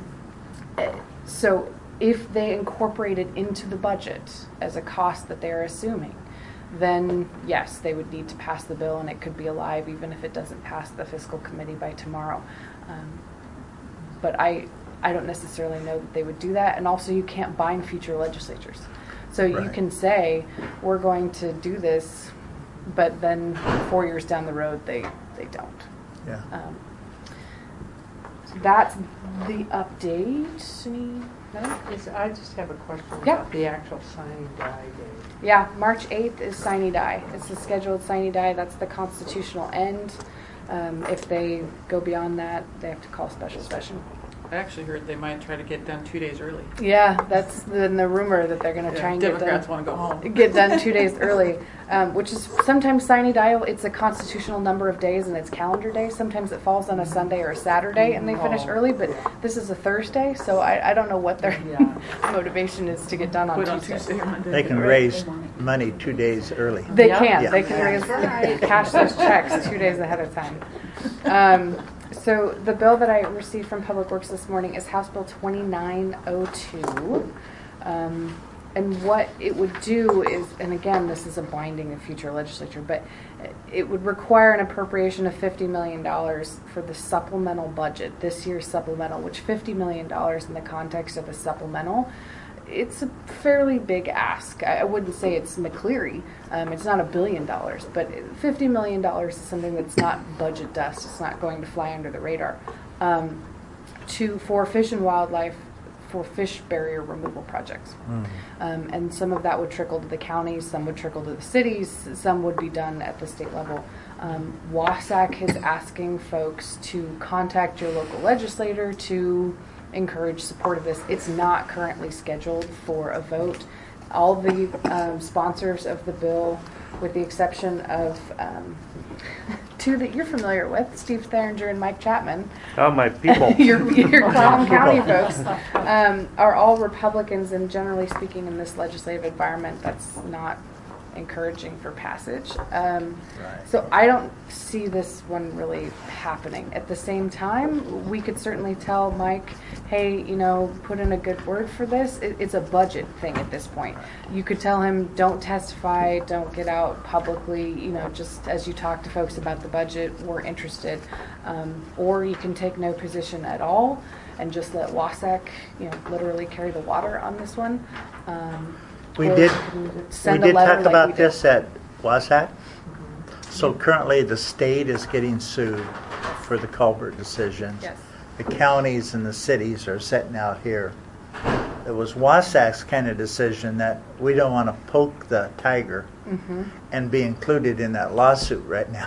so if they incorporate it into the budget as a cost that they're assuming, then yes, they would need to pass the bill, and it could be alive even if it doesn't pass the fiscal committee by tomorrow. Um, but I, I don't necessarily know that they would do that, and also you can't bind future legislatures. So you Right. can say, we're going to do this, but then four years down the road, they, they don't. Yeah. Um, so that's the update. Any, no? Is- I just have a question Yeah. about the actual signing die date. Yeah, March eighth is sine die. It's the scheduled sine die. That's the constitutional end. Um, if they go beyond that, they have to call a special session. I actually heard they might try to get done two days early. Yeah, that's the, the rumor that they're going to Yeah, try and Democrats get want to go home. done, get done two days early, um, which is sometimes sine die. It's a constitutional number of days and it's calendar day. Sometimes it falls on a Sunday or a Saturday and they finish Oh, early, but yeah. this is a Thursday, so I, I don't know what their Yeah. motivation is to get done on Put on Tuesday. Tuesday or Monday. They can raise money two days early. They Yeah. can. Yeah. They can raise, cash those checks two days ahead of time. Um, so the bill that I received from Public Works this morning is House Bill twenty-nine oh two. Um, and what it would do is, and again, this is a binding of future legislature, but it would require an appropriation of fifty million dollars for the supplemental budget, this year's supplemental, which fifty million dollars in the context of a supplemental it's a fairly big ask. I I wouldn't say it's McCleary. Um, it's not a billion dollars, but fifty million dollars is something that's not budget dust. It's not going to fly under the radar. Um, to for Fish and Wildlife, for fish barrier removal projects. Mm. Um, and some of that would trickle to the counties, some would trickle to the cities, some would be done at the state level. Um, WASAC is asking folks to contact your local legislator to encourage support of this. It's not currently scheduled for a vote. All the um, sponsors of the bill, with the exception of um, two that you're familiar with, Steve Theringer and Mike Chapman. Oh, my people. your your Clallam County folks um, are all Republicans, and generally speaking, in this legislative environment, that's not encouraging for passage. Um, Right. So I don't see this one really happening. At the same time, we could certainly tell Mike, hey, you know, put in a good word for this. It, it's a budget thing at this point. You could tell him, don't testify, don't get out publicly, you know, just as you talk to folks about the budget, we're interested. Um, or you can take no position at all and just let WASAC, you know, literally carry the water on this one. Um, We or did, you can we send a did letter talk like we about did. this at WASAC. So currently, the state is getting sued for the culvert decisions. Yes. The counties and the cities are sitting out here. It was WASAC's kind of decision that we don't want to poke the tiger Mhm. and be included in that lawsuit right now.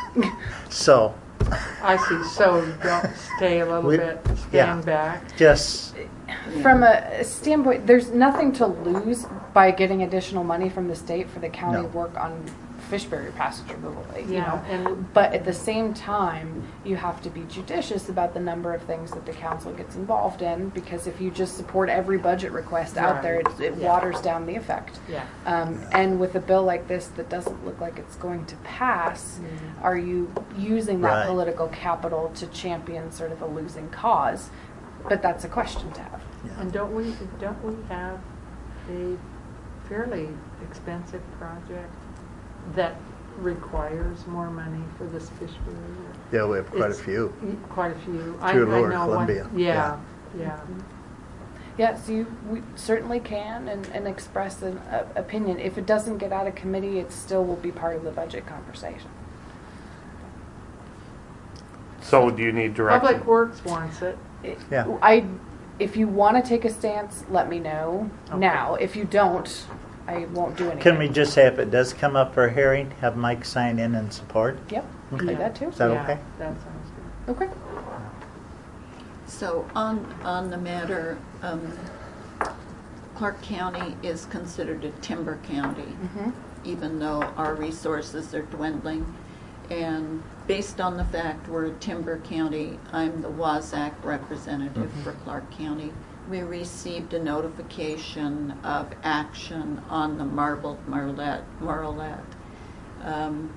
So, I see, so don't stay a little We- bit, yeah. stand back. just, From a standpoint, there's nothing to lose by getting additional money from the state for the county No. work on fish barrier passage removal. You Yeah, know? and- But at the same time, you have to be judicious about the number of things that the council gets involved in, because if you just support every budget request out there, it, it Yeah. waters down the effect. Yeah. Um, and with a bill like this that doesn't look like it's going to pass, Mhm. are you using that Right. political capital to champion sort of a losing cause? But that's a question to have. And don't we, don't we have a fairly expensive project that requires more money for this fish barrier? yeah, we have quite a It's- few. Quite a few. I- Through I Lower know one- Columbia, Yeah, yeah. Yes, you we certainly can and, and express an uh, opinion. If it doesn't get out of committee, it still will be part of the budget conversation. So do you need direction? Public Works wants it. Yeah. I, if you want to take a stance, let me know Okay. now. If you don't, I won't do anything. Can we just say if it does come up for a hearing, have Mike sign in and support? Yep, Okay. do that too. Is that Yeah, okay? that sounds good. Okay. So on, on the matter, um, Clark County is considered a timber county, Mhm. even though our resources are dwindling. And based on the fact we're a timber county, I'm the WASAC representative Mhm. for Clark County. We received a notification of action on the marbled marlet. marlet. Um,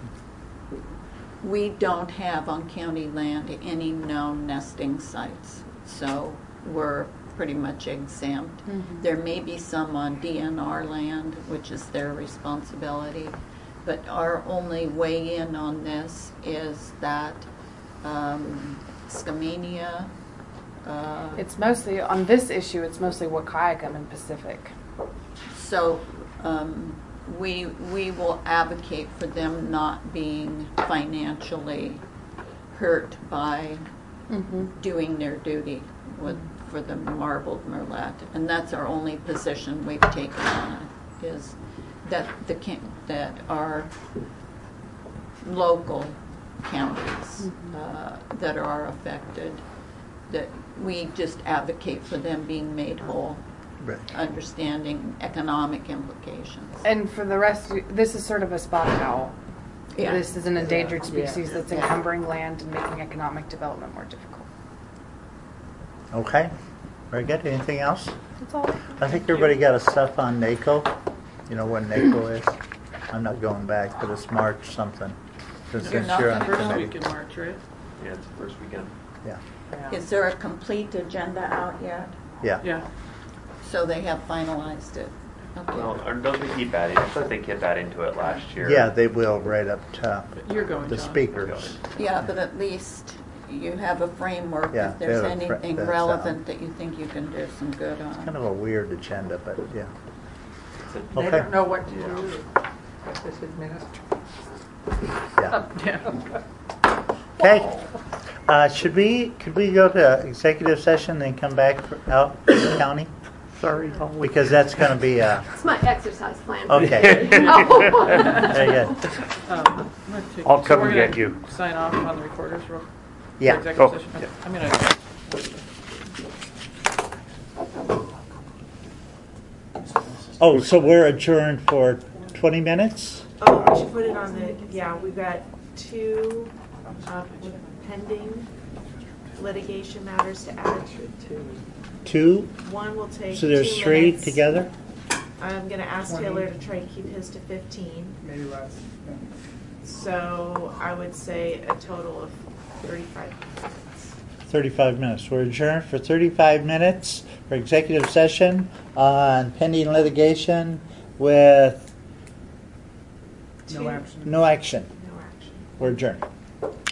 We don't have on county land any known nesting sites, so we're pretty much exempt. Mhm. There may be some on D N R land, which is their responsibility, but our only way in on this is that um, Skamania, uh, It's mostly, on this issue, it's mostly Wakayakum and Pacific. so um, we we will advocate for them not being financially hurt by Mhm. doing their duty with for the marbled merlet, and that's our only position we've taken on it, is that the ca- that our local counties uh, that are affected, that we just advocate for them being made whole, Right. understanding economic implications. And for the rest, this is sort of a spotted owl. Yeah. This is an endangered Yeah. species that's Yeah. encumbering land and making economic development more difficult. Okay, very good. Anything else? That's all. I think everybody got a stuff on NACO. You know when NACO is? I'm not going back, but it's March something. Since You're not you're on the First committee. week in March, right? Yeah, it's the first weekend. Yeah, Yeah. Is there a complete agenda out yet? yeah. Yeah. So they have finalized it? Okay. Well, or don't they keep adding? I thought they kept adding to it last year. Yeah, they will right up top. But you're going, The John. speakers. Yeah, but at least you have a framework, Yeah, if there's we have a fr- anything that's, uh, relevant that you think you can do some good on. Kind of a weird agenda, but yeah. They Okay. don't know what to do with this administration. Yeah. Yeah. Okay. Uh, should we, could we go to executive session and come back for- out to the county? Sorry. I'll wait. Because that's going to be, uh, It's my exercise plan. okay. Very good. Um, I'm gonna take- I'll so come we're and gonna get you. Sign off on the recorders real for Yeah. executive Oh, session. yeah. I'm gonna. Oh, so we're adjourned for twenty minutes? Oh, we should put it on the, yeah, we've got two uh, pending litigation matters to add. Two? One will take So there's two three minutes. together? I'm gonna ask twenty. Taylor to try and keep his to fifteen. Maybe less. Yeah. So I would say a total of thirty-five minutes. thirty-five minutes. We're adjourned for thirty-five minutes for executive session on pending litigation with No action. no action. No action. We're adjourned.